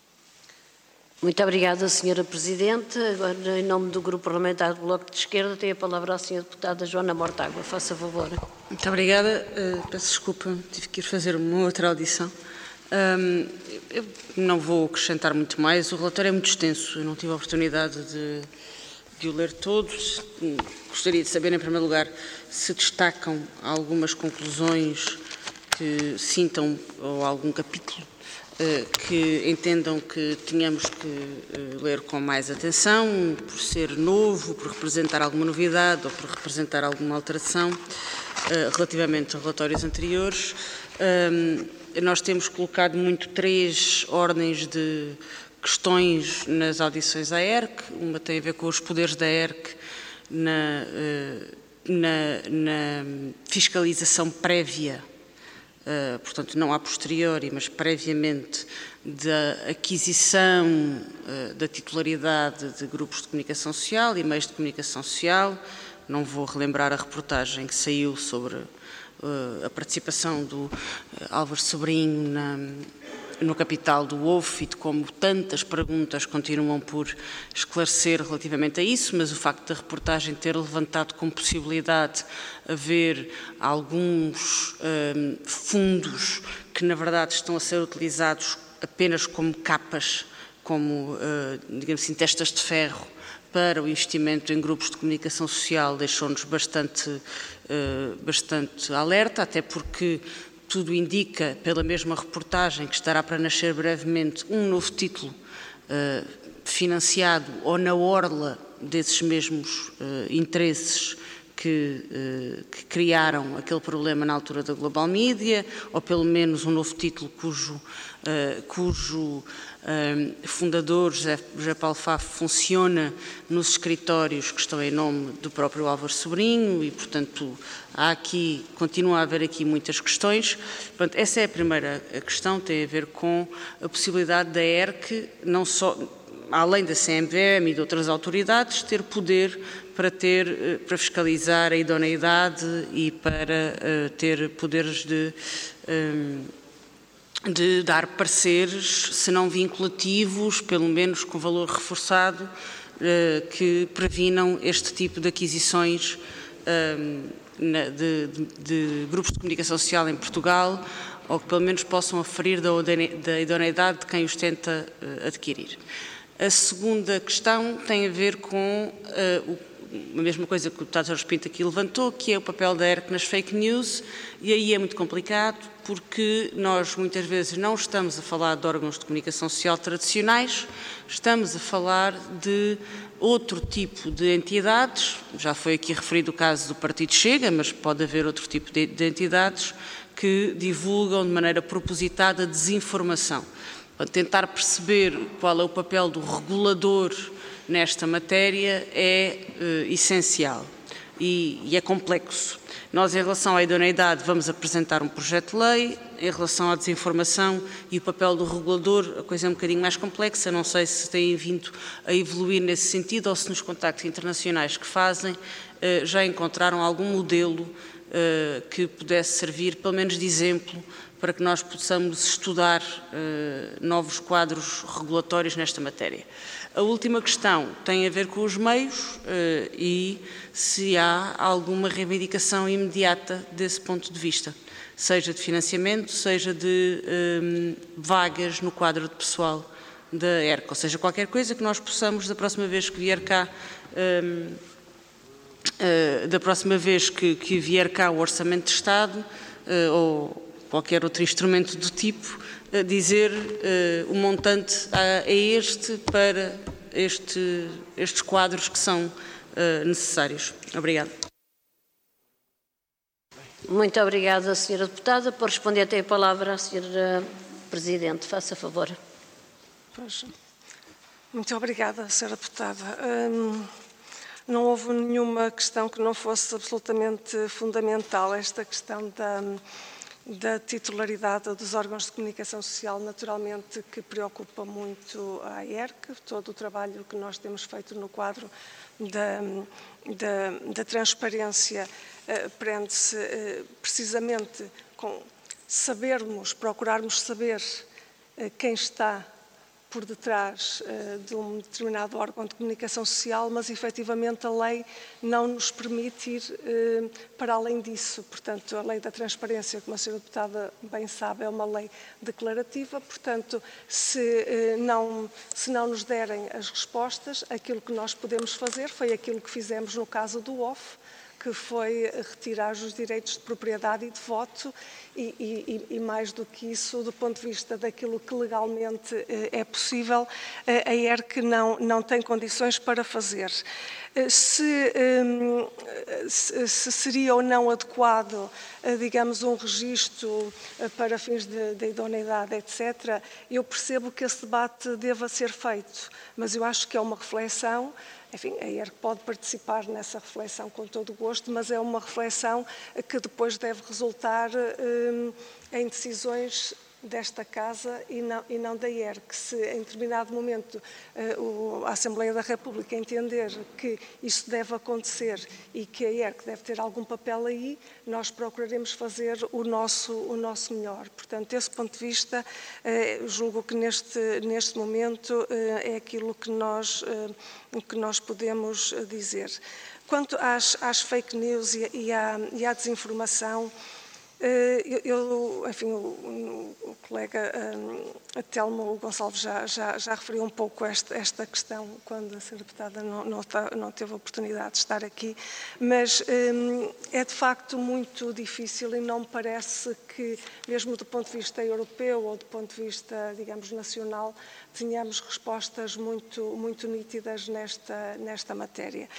Muito obrigada, senhora Presidente. Agora, em nome do Grupo Parlamentar do Bloco de Esquerda, tem a palavra a senhora Deputada Joana Mortágua. Faça favor. Muito obrigada. Uh, peço desculpa, tive que ir fazer uma outra audição. Um, eu não vou acrescentar muito mais, o relatório é muito extenso, eu não tive a oportunidade de, de o ler todo. Gostaria de saber, em primeiro lugar, se destacam algumas conclusões que sintam, ou algum capítulo que entendam que tínhamos que ler com mais atenção, por ser novo, por representar alguma novidade ou por representar alguma alteração relativamente a relatórios anteriores. Nós temos colocado muito três ordens de questões nas audições à E R C. Uma tem a ver com os poderes da E R C na, na, na fiscalização prévia, Uh, portanto, não a posteriori, mas previamente, da aquisição uh, da titularidade de grupos de comunicação social e meios de comunicação social. Não vou relembrar a reportagem que saiu sobre uh, a participação do uh, Álvaro Sobrinho na, no capital do O F e de como tantas perguntas continuam por esclarecer relativamente a isso, mas o facto da reportagem ter levantado como possibilidade haver alguns um, fundos que, na verdade, estão a ser utilizados apenas como capas, como, uh, digamos assim, testas de ferro para o investimento em grupos de comunicação social, deixou-nos bastante, uh, bastante alerta, até porque tudo indica, pela mesma reportagem, que estará para nascer brevemente um novo título uh, financiado ou na orla desses mesmos uh, interesses que, uh, que criaram aquele problema na altura da Global Media, ou pelo menos um novo título cujo, uh, cujo uh, fundador, José, José Paulo Fafo, funciona nos escritórios que estão em nome do próprio Álvaro Sobrinho e, portanto, há aqui, continua a haver aqui muitas questões. Portanto, essa é a primeira questão, tem a ver com a possibilidade da E R C, não só, além da C M V M e de outras autoridades, ter poder para, ter, para fiscalizar a idoneidade e para uh, ter poderes de, um, de dar pareceres, se não vinculativos, pelo menos com valor reforçado, uh, que previnam este tipo de aquisições um, na, de, de, de grupos de comunicação social em Portugal, ou que pelo menos possam aferir da, da idoneidade de quem os tenta uh, adquirir. A segunda questão tem a ver com uh, o, a mesma coisa que o deputado Jorge Pinto aqui levantou, que é o papel da E R C nas fake news, e aí é muito complicado, porque nós muitas vezes não estamos a falar de órgãos de comunicação social tradicionais, estamos a falar de outro tipo de entidades, já foi aqui referido o caso do Partido Chega, mas pode haver outro tipo de, de entidades que divulgam de maneira propositada desinformação. Para tentar perceber qual é o papel do regulador nesta matéria é uh, essencial e, e é complexo. Nós, em relação à idoneidade, vamos apresentar um projeto de lei. Em relação à desinformação e o papel do regulador, a coisa é um bocadinho mais complexa. Não sei se têm vindo a evoluir nesse sentido ou se nos contactos internacionais que fazem uh, já encontraram algum modelo uh, que pudesse servir, pelo menos de exemplo, para que nós possamos estudar uh, novos quadros regulatórios nesta matéria. A última questão tem a ver com os meios uh, e se há alguma reivindicação imediata desse ponto de vista, seja de financiamento, seja de um, vagas no quadro de pessoal da E R C, ou seja, qualquer coisa que nós possamos, da próxima vez que vier cá, um, uh, da próxima vez que, que vier cá o Orçamento de Estado, uh, ou qualquer outro instrumento do tipo, a dizer uh, o montante é este para este, estes quadros que são uh, necessários. Obrigada. Muito obrigada, senhora Deputada. Por responder, tem a palavra a senhora Presidente. Faça favor. Pois, muito obrigada, senhora Deputada. Hum, não houve nenhuma questão que não fosse absolutamente fundamental. Esta questão da... da titularidade dos órgãos de comunicação social, naturalmente, que preocupa muito a E R C, todo o trabalho que nós temos feito no quadro da, da, da transparência eh, prende-se eh, precisamente com sabermos, procurarmos saber eh, quem está por detrás uh, de um determinado órgão de comunicação social, mas efetivamente a lei não nos permite ir uh, para além disso. Portanto, a lei da transparência, como a senhora deputada bem sabe, é uma lei declarativa. Portanto, se, uh, não, se não nos derem as respostas, aquilo que nós podemos fazer foi aquilo que fizemos no caso do O F, que foi retirar os direitos de propriedade e de voto e, e, e mais do que isso, do ponto de vista daquilo que legalmente é possível, a E R C não, não tem condições para fazer. Se, se seria ou não adequado, digamos, um registro para fins de, de idoneidade, etcétera, eu percebo que esse debate deva ser feito, mas eu acho que é uma reflexão. Enfim, a E R C pode participar nessa reflexão com todo o gosto, mas é uma reflexão que depois deve resultar hum, em decisões desta Casa e não, e não da E R C. Se em determinado momento uh, a Assembleia da República entender que isso deve acontecer e que a E R C deve ter algum papel aí, nós procuraremos fazer o nosso, o nosso melhor. Portanto, desse ponto de vista, uh, julgo que neste, neste momento uh, é aquilo que nós, uh, que nós podemos dizer. Quanto às, às fake news e, e, à, e à desinformação, Eu, eu, enfim, o, o colega um, Telmo Gonçalves já, já, já referiu um pouco esta, esta questão quando a senhora deputada não, não, não teve a oportunidade de estar aqui, mas um, é de facto muito difícil e não me parece que, mesmo do ponto de vista europeu ou do ponto de vista, digamos, nacional, tenhamos respostas muito, muito nítidas nesta, nesta matéria.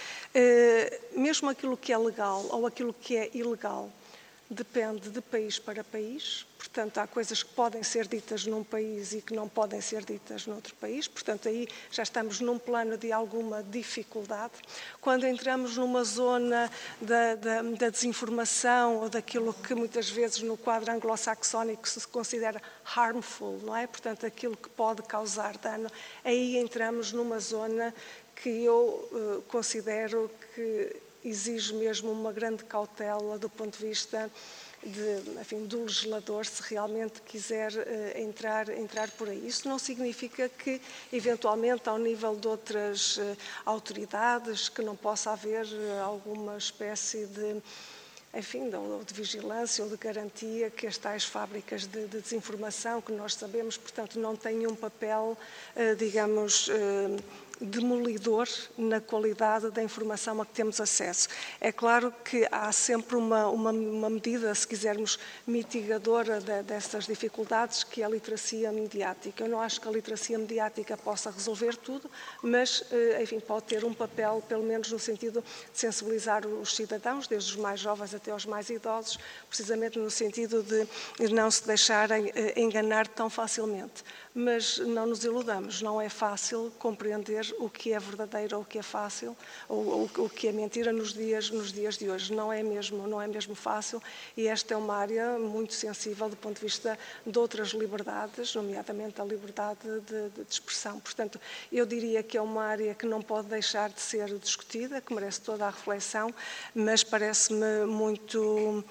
Uh, mesmo aquilo que é legal ou aquilo que é ilegal, depende de país para país, portanto, há coisas que podem ser ditas num país e que não podem ser ditas noutro país, portanto, aí já estamos num plano de alguma dificuldade. Quando entramos numa zona da, da, da desinformação ou daquilo que muitas vezes no quadro anglo-saxónico se considera harmful, não é? Portanto, aquilo que pode causar dano, aí entramos numa zona que eu uh, considero que exige mesmo uma grande cautela do ponto de vista de, enfim, do legislador, se realmente quiser uh, entrar, entrar por aí. Isso não significa que, eventualmente, ao nível de outras uh, autoridades, que não possa haver uh, alguma espécie de, enfim, de, de vigilância ou de garantia que as tais fábricas de, de desinformação, que nós sabemos, portanto, não têm um papel, uh, digamos, uh, demolidor na qualidade da informação a que temos acesso. É claro que há sempre uma, uma, uma medida, se quisermos, mitigadora de, dessas dificuldades, que é a literacia mediática. Eu não acho que a literacia mediática possa resolver tudo, mas, enfim, pode ter um papel, pelo menos no sentido de sensibilizar os cidadãos, desde os mais jovens até aos mais idosos, precisamente no sentido de não se deixarem enganar tão facilmente. Mas não nos iludamos, não é fácil compreender o que é verdadeiro ou o que é fácil, ou, ou o que é mentira nos dias, nos dias de hoje. Não é mesmo, não é mesmo fácil, e esta é uma área muito sensível do ponto de vista de outras liberdades, nomeadamente a liberdade de, de expressão. Portanto, eu diria que é uma área que não pode deixar de ser discutida, que merece toda a reflexão, mas parece-me muito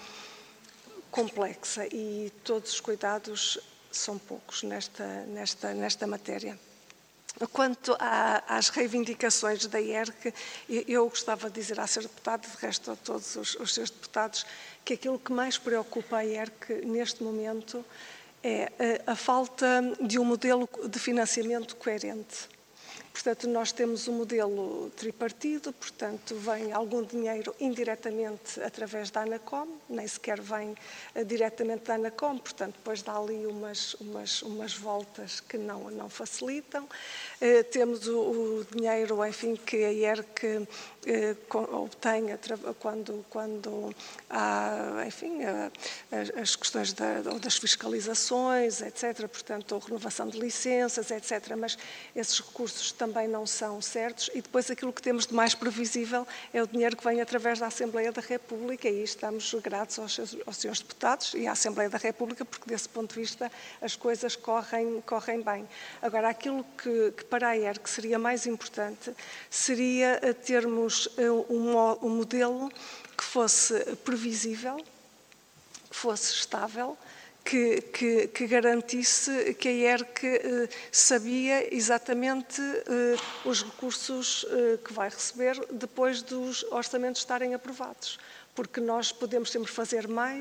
complexa e todos os cuidados são poucos nesta, nesta, nesta matéria. Quanto à, às reivindicações da I E R C, eu gostava de dizer à senhora deputada, de resto a todos os, os seus deputados, que aquilo que mais preocupa a I E R C neste momento é a, a falta de um modelo de financiamento coerente. Portanto, nós temos um modelo tripartido, portanto, vem algum dinheiro indiretamente através da ANACOM, nem sequer vem uh, diretamente da ANACOM, portanto, depois dá ali umas, umas, umas voltas que não, não facilitam. Uh, temos o, o dinheiro, enfim, que a I E R C uh, obtém quando, quando há, enfim, uh, as questões da, das fiscalizações, etcétera, portanto, a renovação de licenças, etcétera, mas esses recursos também não são certos, e depois aquilo que temos de mais previsível é o dinheiro que vem através da Assembleia da República, e estamos gratos aos, aos senhores deputados e à Assembleia da República, porque desse ponto de vista as coisas correm, correm bem. Agora, aquilo que, que para a I E R C seria mais importante seria termos um, um modelo que fosse previsível, que fosse estável, Que, que, que garantisse que a I E R C eh, sabia exatamente eh, os recursos eh, que vai receber depois dos orçamentos estarem aprovados. Porque nós podemos sempre fazer mais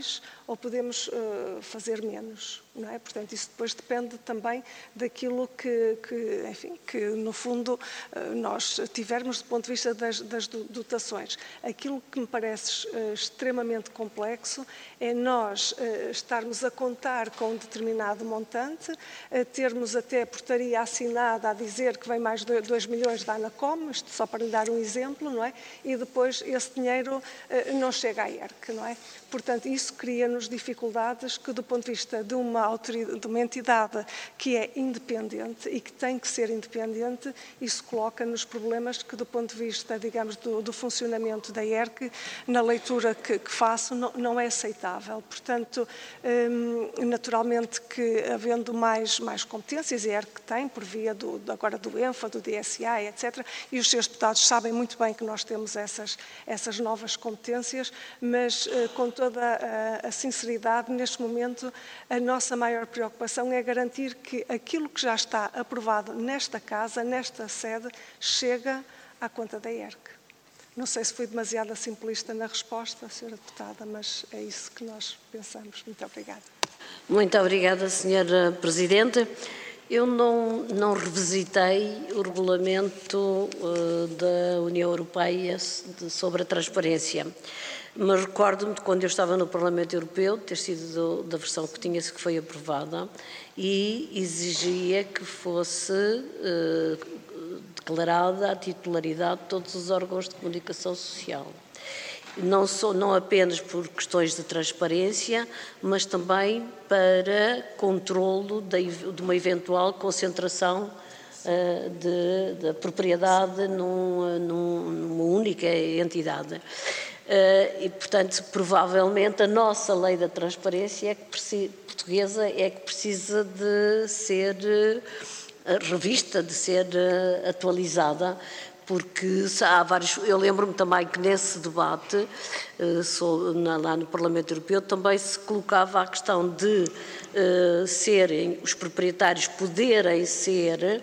ou podemos uh, fazer menos, não é? Portanto, isso depois depende também daquilo que, que enfim, que no fundo uh, nós tivermos do ponto de vista das, das dotações. Aquilo que me parece uh, extremamente complexo é nós uh, estarmos a contar com um determinado montante, uh, termos até portaria assinada a dizer que vem mais de dois milhões da ANACOM, isto só para lhe dar um exemplo, não é? E depois esse dinheiro uh, não chega à E R C, não é? Portanto, isso cria-nos dificuldades que, do ponto de vista de uma autoridade, de uma entidade que é independente e que tem que ser independente, isso coloca-nos problemas que, do ponto de vista, digamos, do, do funcionamento da E R C, na leitura que, que faço, não, não é aceitável. Portanto, hum, naturalmente que, havendo mais, mais competências, a E R C tem, por via do, agora do ENFA, do D S A, etcétera, e os seus deputados sabem muito bem que nós temos essas, essas novas competências, mas, uh, com toda a, a sinceridade, neste momento, a nossa maior preocupação é garantir que aquilo que já está aprovado nesta Casa, nesta sede, chega à conta da E R C. Não sei se fui demasiado simplista na resposta, senhora Deputada, mas é isso que nós pensamos. Muito obrigada. Muito obrigada, senhora Presidente. Eu não, não revisitei o regulamento uh, da União Europeia de, sobre a transparência, mas recordo-me de quando eu estava no Parlamento Europeu, ter sido do, da versão que tinha que foi aprovada, e exigia que fosse uh, declarada a titularidade de todos os órgãos de comunicação social. Não, só, não apenas por questões de transparência, mas também para controlo de, de uma eventual concentração uh, de, de propriedade num, num, numa única entidade. Uh, e, portanto, provavelmente a nossa lei da transparência é que precisa, portuguesa é que precisa de ser uh, revista, de ser uh, atualizada, porque há vários. Eu lembro-me também que nesse debate, uh, sou, na, lá no Parlamento Europeu, também se colocava a questão de uh, serem, os proprietários poderem ser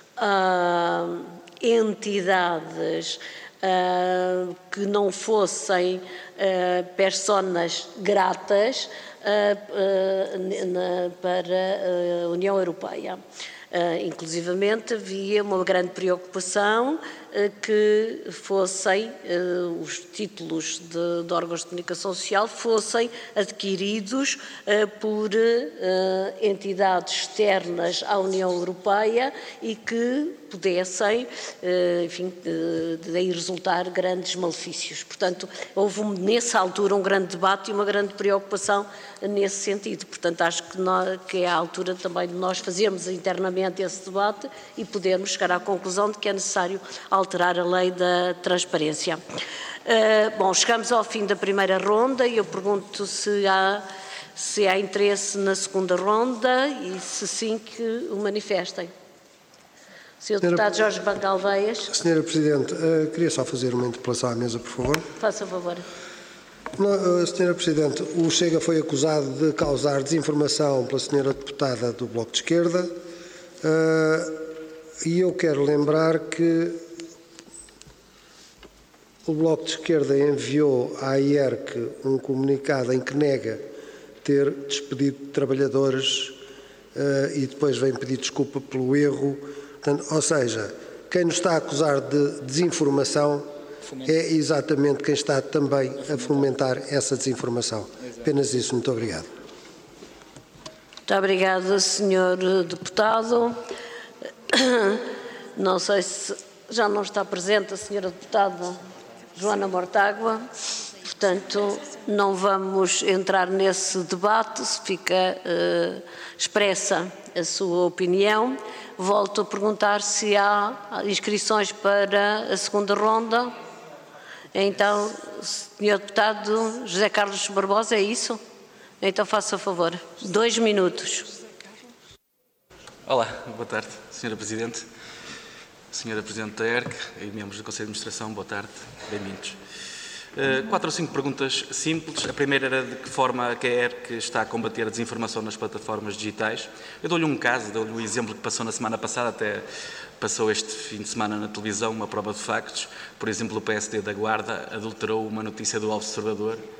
uh, entidades Uh, que não fossem uh, personas gratas uh, uh, na, para a União Europeia. Uh, inclusivamente havia uma grande preocupação uh, que fossem uh, os títulos de, de órgãos de comunicação social fossem adquiridos uh, por uh, entidades externas à União Europeia e que pudessem, uh, enfim, uh, daí resultar grandes malefícios. Portanto, houve nessa altura um grande debate e uma grande preocupação nesse sentido. Portanto, acho que, nós, que é a altura também de nós fazermos internamente esse debate e podermos chegar à conclusão de que é necessário alterar a lei da transparência. Uh, bom, chegamos ao fim da primeira ronda e eu pergunto se há, se há interesse na segunda ronda e se sim que o manifestem. senhor Deputado Jorge Galveias. Senhora Presidente, uh, queria só fazer uma interpelação à mesa, por favor. Faça favor. Não, senhora Presidente, o Chega foi acusado de causar desinformação pela senhora Deputada do Bloco de Esquerda uh, e eu quero lembrar que o Bloco de Esquerda enviou à I E R C um comunicado em que nega ter despedido trabalhadores uh, e depois vem pedir desculpa pelo erro. Portanto, ou seja, quem nos está a acusar de desinformação é exatamente quem está também a fomentar essa desinformação. Apenas isso. Muito obrigado. Muito obrigada, senhor Deputado. Não sei se já não está presente a senhora Deputada Joana Mortágua, portanto, não vamos entrar nesse debate, se fica uh, expressa a sua opinião. Volto a perguntar se há inscrições para a segunda ronda. Então, senhor Deputado José Carlos Barbosa, é isso? Então, faça favor. Dois minutos. Olá, boa tarde, senhora Presidente, senhora Presidente da E R C e membros do Conselho de Administração, boa tarde, bem-vindos. Uh, quatro ou cinco perguntas simples. A primeira era de que forma a que a E R C está a combater a desinformação nas plataformas digitais. Eu dou-lhe um caso, dou-lhe o exemplo que passou na semana passada, até passou este fim de semana na televisão, uma prova de factos. Por exemplo, o P S D da Guarda adulterou uma notícia do Observador,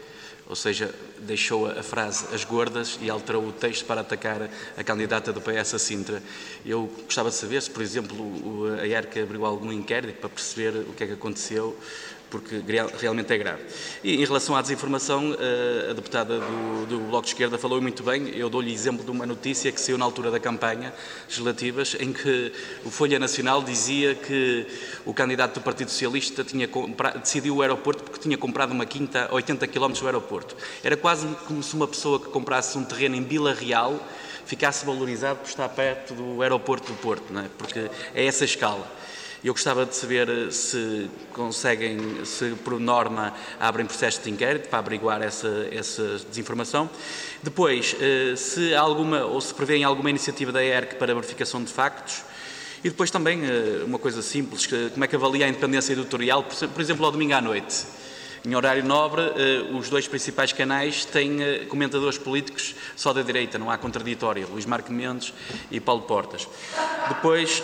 ou seja, deixou a frase as gordas e alterou o texto para atacar a candidata do P S a Sintra. Eu gostava de saber se, por exemplo, a E R C abriu algum inquérito para perceber o que é que aconteceu, porque realmente é grave. E em relação à desinformação, a deputada do, do Bloco de Esquerda falou muito bem. Eu dou-lhe exemplo de uma notícia que saiu na altura da campanha legislativas, em que o Folha Nacional dizia que o candidato do Partido Socialista tinha comprado, decidiu o aeroporto porque tinha comprado uma quinta a oitenta quilómetros do aeroporto. Era quase como se uma pessoa que comprasse um terreno em Vila Real ficasse valorizado por estar perto do aeroporto do Porto, não é? Porque é essa escala. Eu gostava de saber se conseguem, se por norma abrem processo de inquérito para averiguar essa, essa desinformação. Depois, se há alguma, ou se prevêem alguma iniciativa da E R C para a verificação de factos. E depois também, uma coisa simples, como é que avalia a independência editorial, por exemplo, ao domingo à noite. Em horário nobre, os dois principais canais têm comentadores políticos só da direita, não há contraditório, Luís Marques Mendes e Paulo Portas. Depois,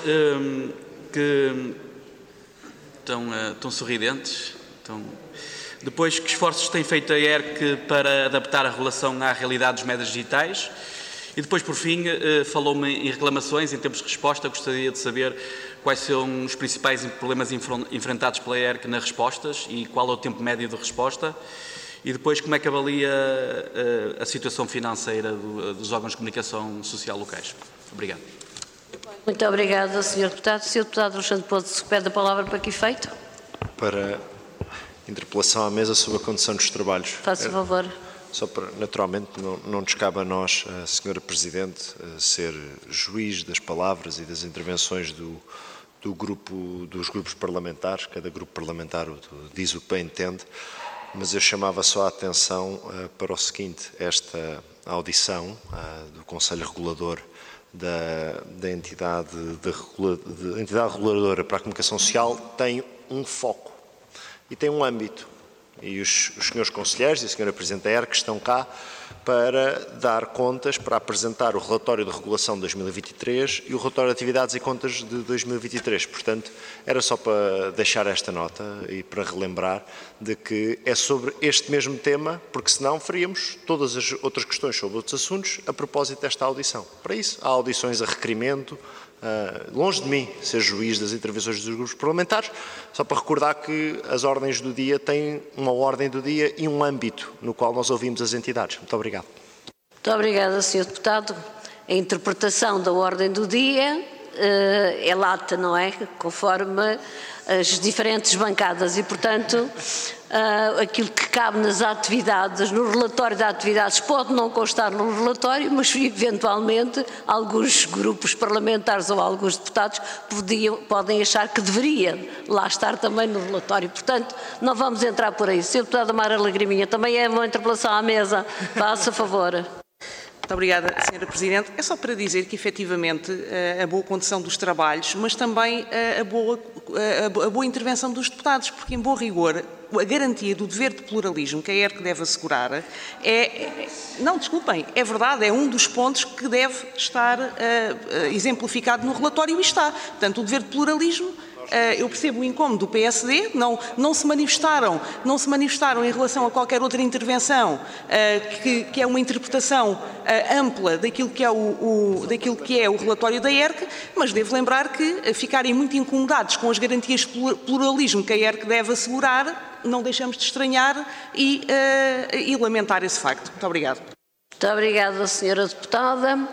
que estão, estão sorridentes, estão... Depois, que esforços tem feito a E R C para adaptar a regulação à realidade dos médias digitais? E depois, por fim, falou-me em reclamações, em termos de resposta. Gostaria de saber quais são os principais problemas enfrentados pela E R C nas respostas e qual é o tempo médio de resposta. E depois, como é que avalia a situação financeira dos órgãos de comunicação social locais? Obrigado. Muito obrigada, senhor Deputado. senhor Deputado Alexandre Poço, pede a palavra para que efeito? Para interpelação à mesa sobre a condução dos trabalhos. Faça favor. Só para, naturalmente, não, não nos cabe a nós, a senhora Presidente, ser juiz das palavras e das intervenções do, do grupo, dos grupos parlamentares. Cada grupo parlamentar diz o que bem entende, mas eu chamava só a atenção uh, para o seguinte: esta audição uh, do Conselho Regulador da, da entidade, de regula, de entidade reguladora para a comunicação social tem um foco e tem um âmbito. E os, os senhores conselheiros e a senhora Presidente da E R C estão cá para dar contas, para apresentar o relatório de regulação de dois mil e vinte e três e o relatório de atividades e contas de dois mil e vinte e três. Portanto, era só para deixar esta nota e para relembrar de que é sobre este mesmo tema, porque senão faríamos todas as outras questões sobre outros assuntos a propósito desta audição. Para isso, há audições a requerimento. Uh, longe de mim ser juiz das intervenções dos grupos parlamentares, só para recordar que as ordens do dia têm uma ordem do dia e um âmbito no qual nós ouvimos as entidades. Muito obrigado. Muito obrigada, senhor Deputado. A interpretação da ordem do dia uh, é lata, não é? Conforme as diferentes bancadas e, portanto, uh, aquilo que cabe nas atividades, no relatório de atividades, pode não constar no relatório, mas eventualmente alguns grupos parlamentares ou alguns deputados podiam, podem achar que deveria lá estar também no relatório. Portanto, não vamos entrar por aí. senhor Deputado Amara Lagriminha, também é uma interpelação à mesa. Faça favor. Muito obrigada, senhora Presidente. É só para dizer que, efetivamente, a boa condução dos trabalhos, mas também a boa, a boa intervenção dos deputados, porque, em bom rigor, a garantia do dever de pluralismo que a E R C deve assegurar é... Não, desculpem, é verdade, é um dos pontos que deve estar uh, exemplificado no relatório e está. Portanto, o dever de pluralismo... Eu percebo o incómodo do P S D, não, não, se manifestaram, não se manifestaram em relação a qualquer outra intervenção, que, que é uma interpretação ampla daquilo que, é o, o, daquilo que é o relatório da E R C, mas devo lembrar que ficarem muito incomodados com as garantias de pluralismo que a E R C deve assegurar, não deixamos de estranhar e, e lamentar esse facto. Muito obrigada. Muito obrigada, senhora Deputada.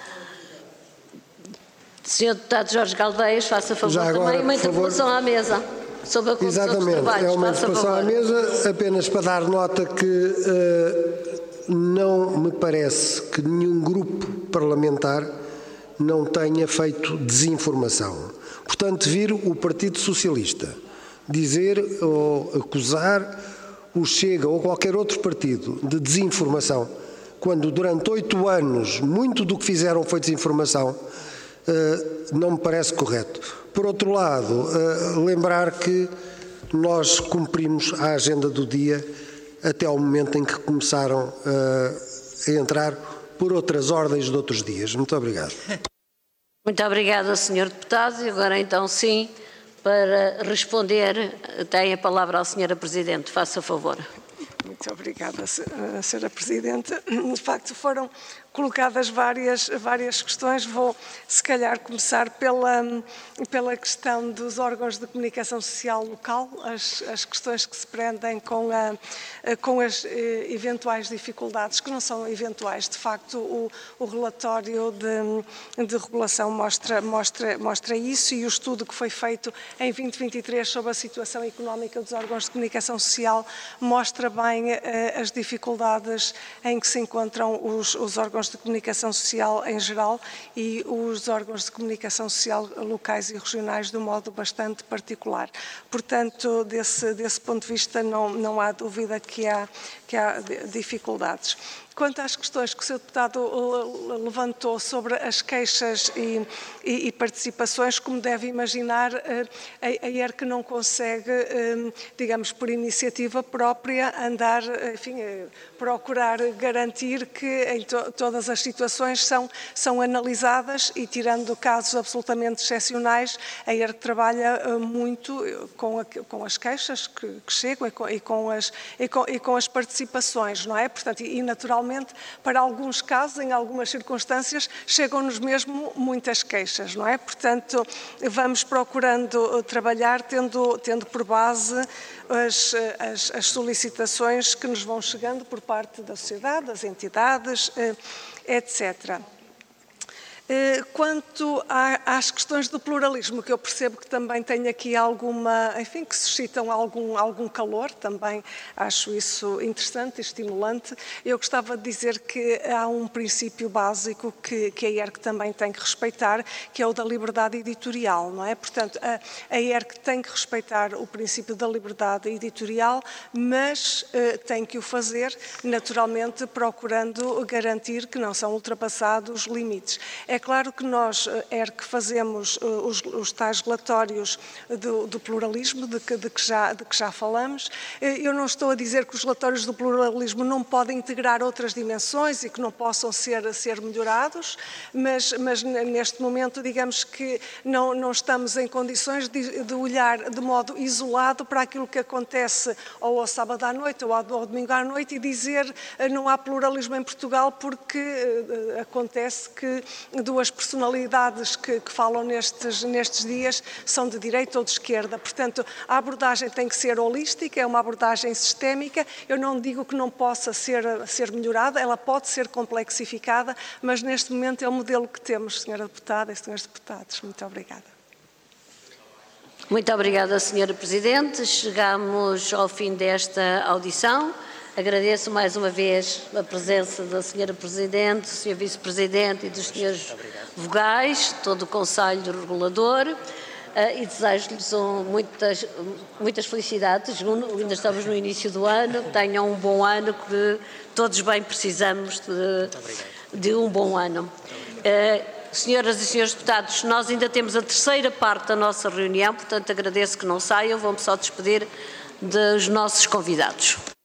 senhor Deputado Jorge Galdeias, faça favor Já agora, também uma interpelação à mesa sobre a condução dos trabalhos. Exatamente, é uma interpelação à mesa, apenas para dar nota que uh, não me parece que nenhum grupo parlamentar não tenha feito desinformação. Portanto, vir o Partido Socialista dizer ou acusar o Chega ou qualquer outro partido de desinformação, quando durante oito anos muito do que fizeram foi desinformação, Uh, não me parece correto. Por outro lado, uh, lembrar que nós cumprimos a agenda do dia até ao momento em que começaram uh, a entrar por outras ordens de outros dias. Muito obrigado. Muito obrigada, senhor Deputado. E agora então sim, para responder, tem a palavra a senhora Presidente. Faça favor. Muito obrigada, senhora Presidente. De facto, foram colocadas várias, várias questões. Vou, se calhar, começar pela, pela questão dos órgãos de comunicação social local, as, as questões que se prendem com, a, com as eventuais dificuldades, que não são eventuais. De facto, o, o relatório de, de regulação mostra, mostra, mostra isso, e o estudo que foi feito em dois mil e vinte e três sobre a situação económica dos órgãos de comunicação social mostra bem eh, as dificuldades em que se encontram os, os órgãos de comunicação social em geral e os órgãos de comunicação social locais e regionais de um modo bastante particular. Portanto, desse, desse ponto de vista, não, não há dúvida que há, que há dificuldades. Quanto às questões que o senhor Deputado levantou sobre as queixas e, e, e participações, como deve imaginar, a, a I E R C não consegue, digamos, por iniciativa própria, andar, enfim, procurar garantir que em to, todas as situações são, são analisadas e, tirando casos absolutamente excepcionais, a I E R C trabalha muito com, a, com as queixas que, que chegam e com, e, com as, e, com, e com as participações, não é? Portanto, e, e naturalmente, para alguns casos, em algumas circunstâncias, chegam-nos mesmo muitas queixas, não é? Portanto, vamos procurando trabalhar tendo, tendo por base as, as, as solicitações que nos vão chegando por parte da sociedade, das entidades, etcétera. Quanto às questões do pluralismo, que eu percebo que também tem aqui alguma, enfim, que suscitam algum, algum calor, também acho isso interessante e estimulante, eu gostava de dizer que há um princípio básico que, que a I E R C também tem que respeitar, que é o da liberdade editorial, não é? Portanto, a, a I E R C tem que respeitar o princípio da liberdade editorial, mas eh, tem que o fazer, naturalmente, procurando garantir que não são ultrapassados os limites. É claro que nós, E R C, fazemos os, os tais relatórios do, do pluralismo, de que, de, que já, de que já falamos. Eu não estou a dizer que os relatórios do pluralismo não podem integrar outras dimensões e que não possam ser, ser melhorados, mas, mas neste momento, digamos que não, não estamos em condições de, de olhar de modo isolado para aquilo que acontece ou ao sábado à noite ou ao, ao domingo à noite e dizer não há pluralismo em Portugal porque uh, acontece que duas personalidades que, que falam nestes, nestes dias são de direita ou de esquerda. Portanto, a abordagem tem que ser holística, é uma abordagem sistémica. Eu não digo que não possa ser, ser melhorada, ela pode ser complexificada, mas neste momento é o modelo que temos, senhora Deputada e senhores Deputados. Muito obrigada. Muito obrigada, senhora Presidente. Chegamos ao fim desta audição. Agradeço mais uma vez a presença da senhora Presidente, do senhor Vice-Presidente e dos senhores vogais, todo o Conselho Regulador, e desejo-lhes um, muitas, muitas felicidades. Ainda estamos no início do ano, tenham um bom ano, que todos bem precisamos de, de um bom ano. Senhoras e senhores deputados, nós ainda temos a terceira parte da nossa reunião, portanto agradeço que não saiam, vou-me só despedir dos nossos convidados.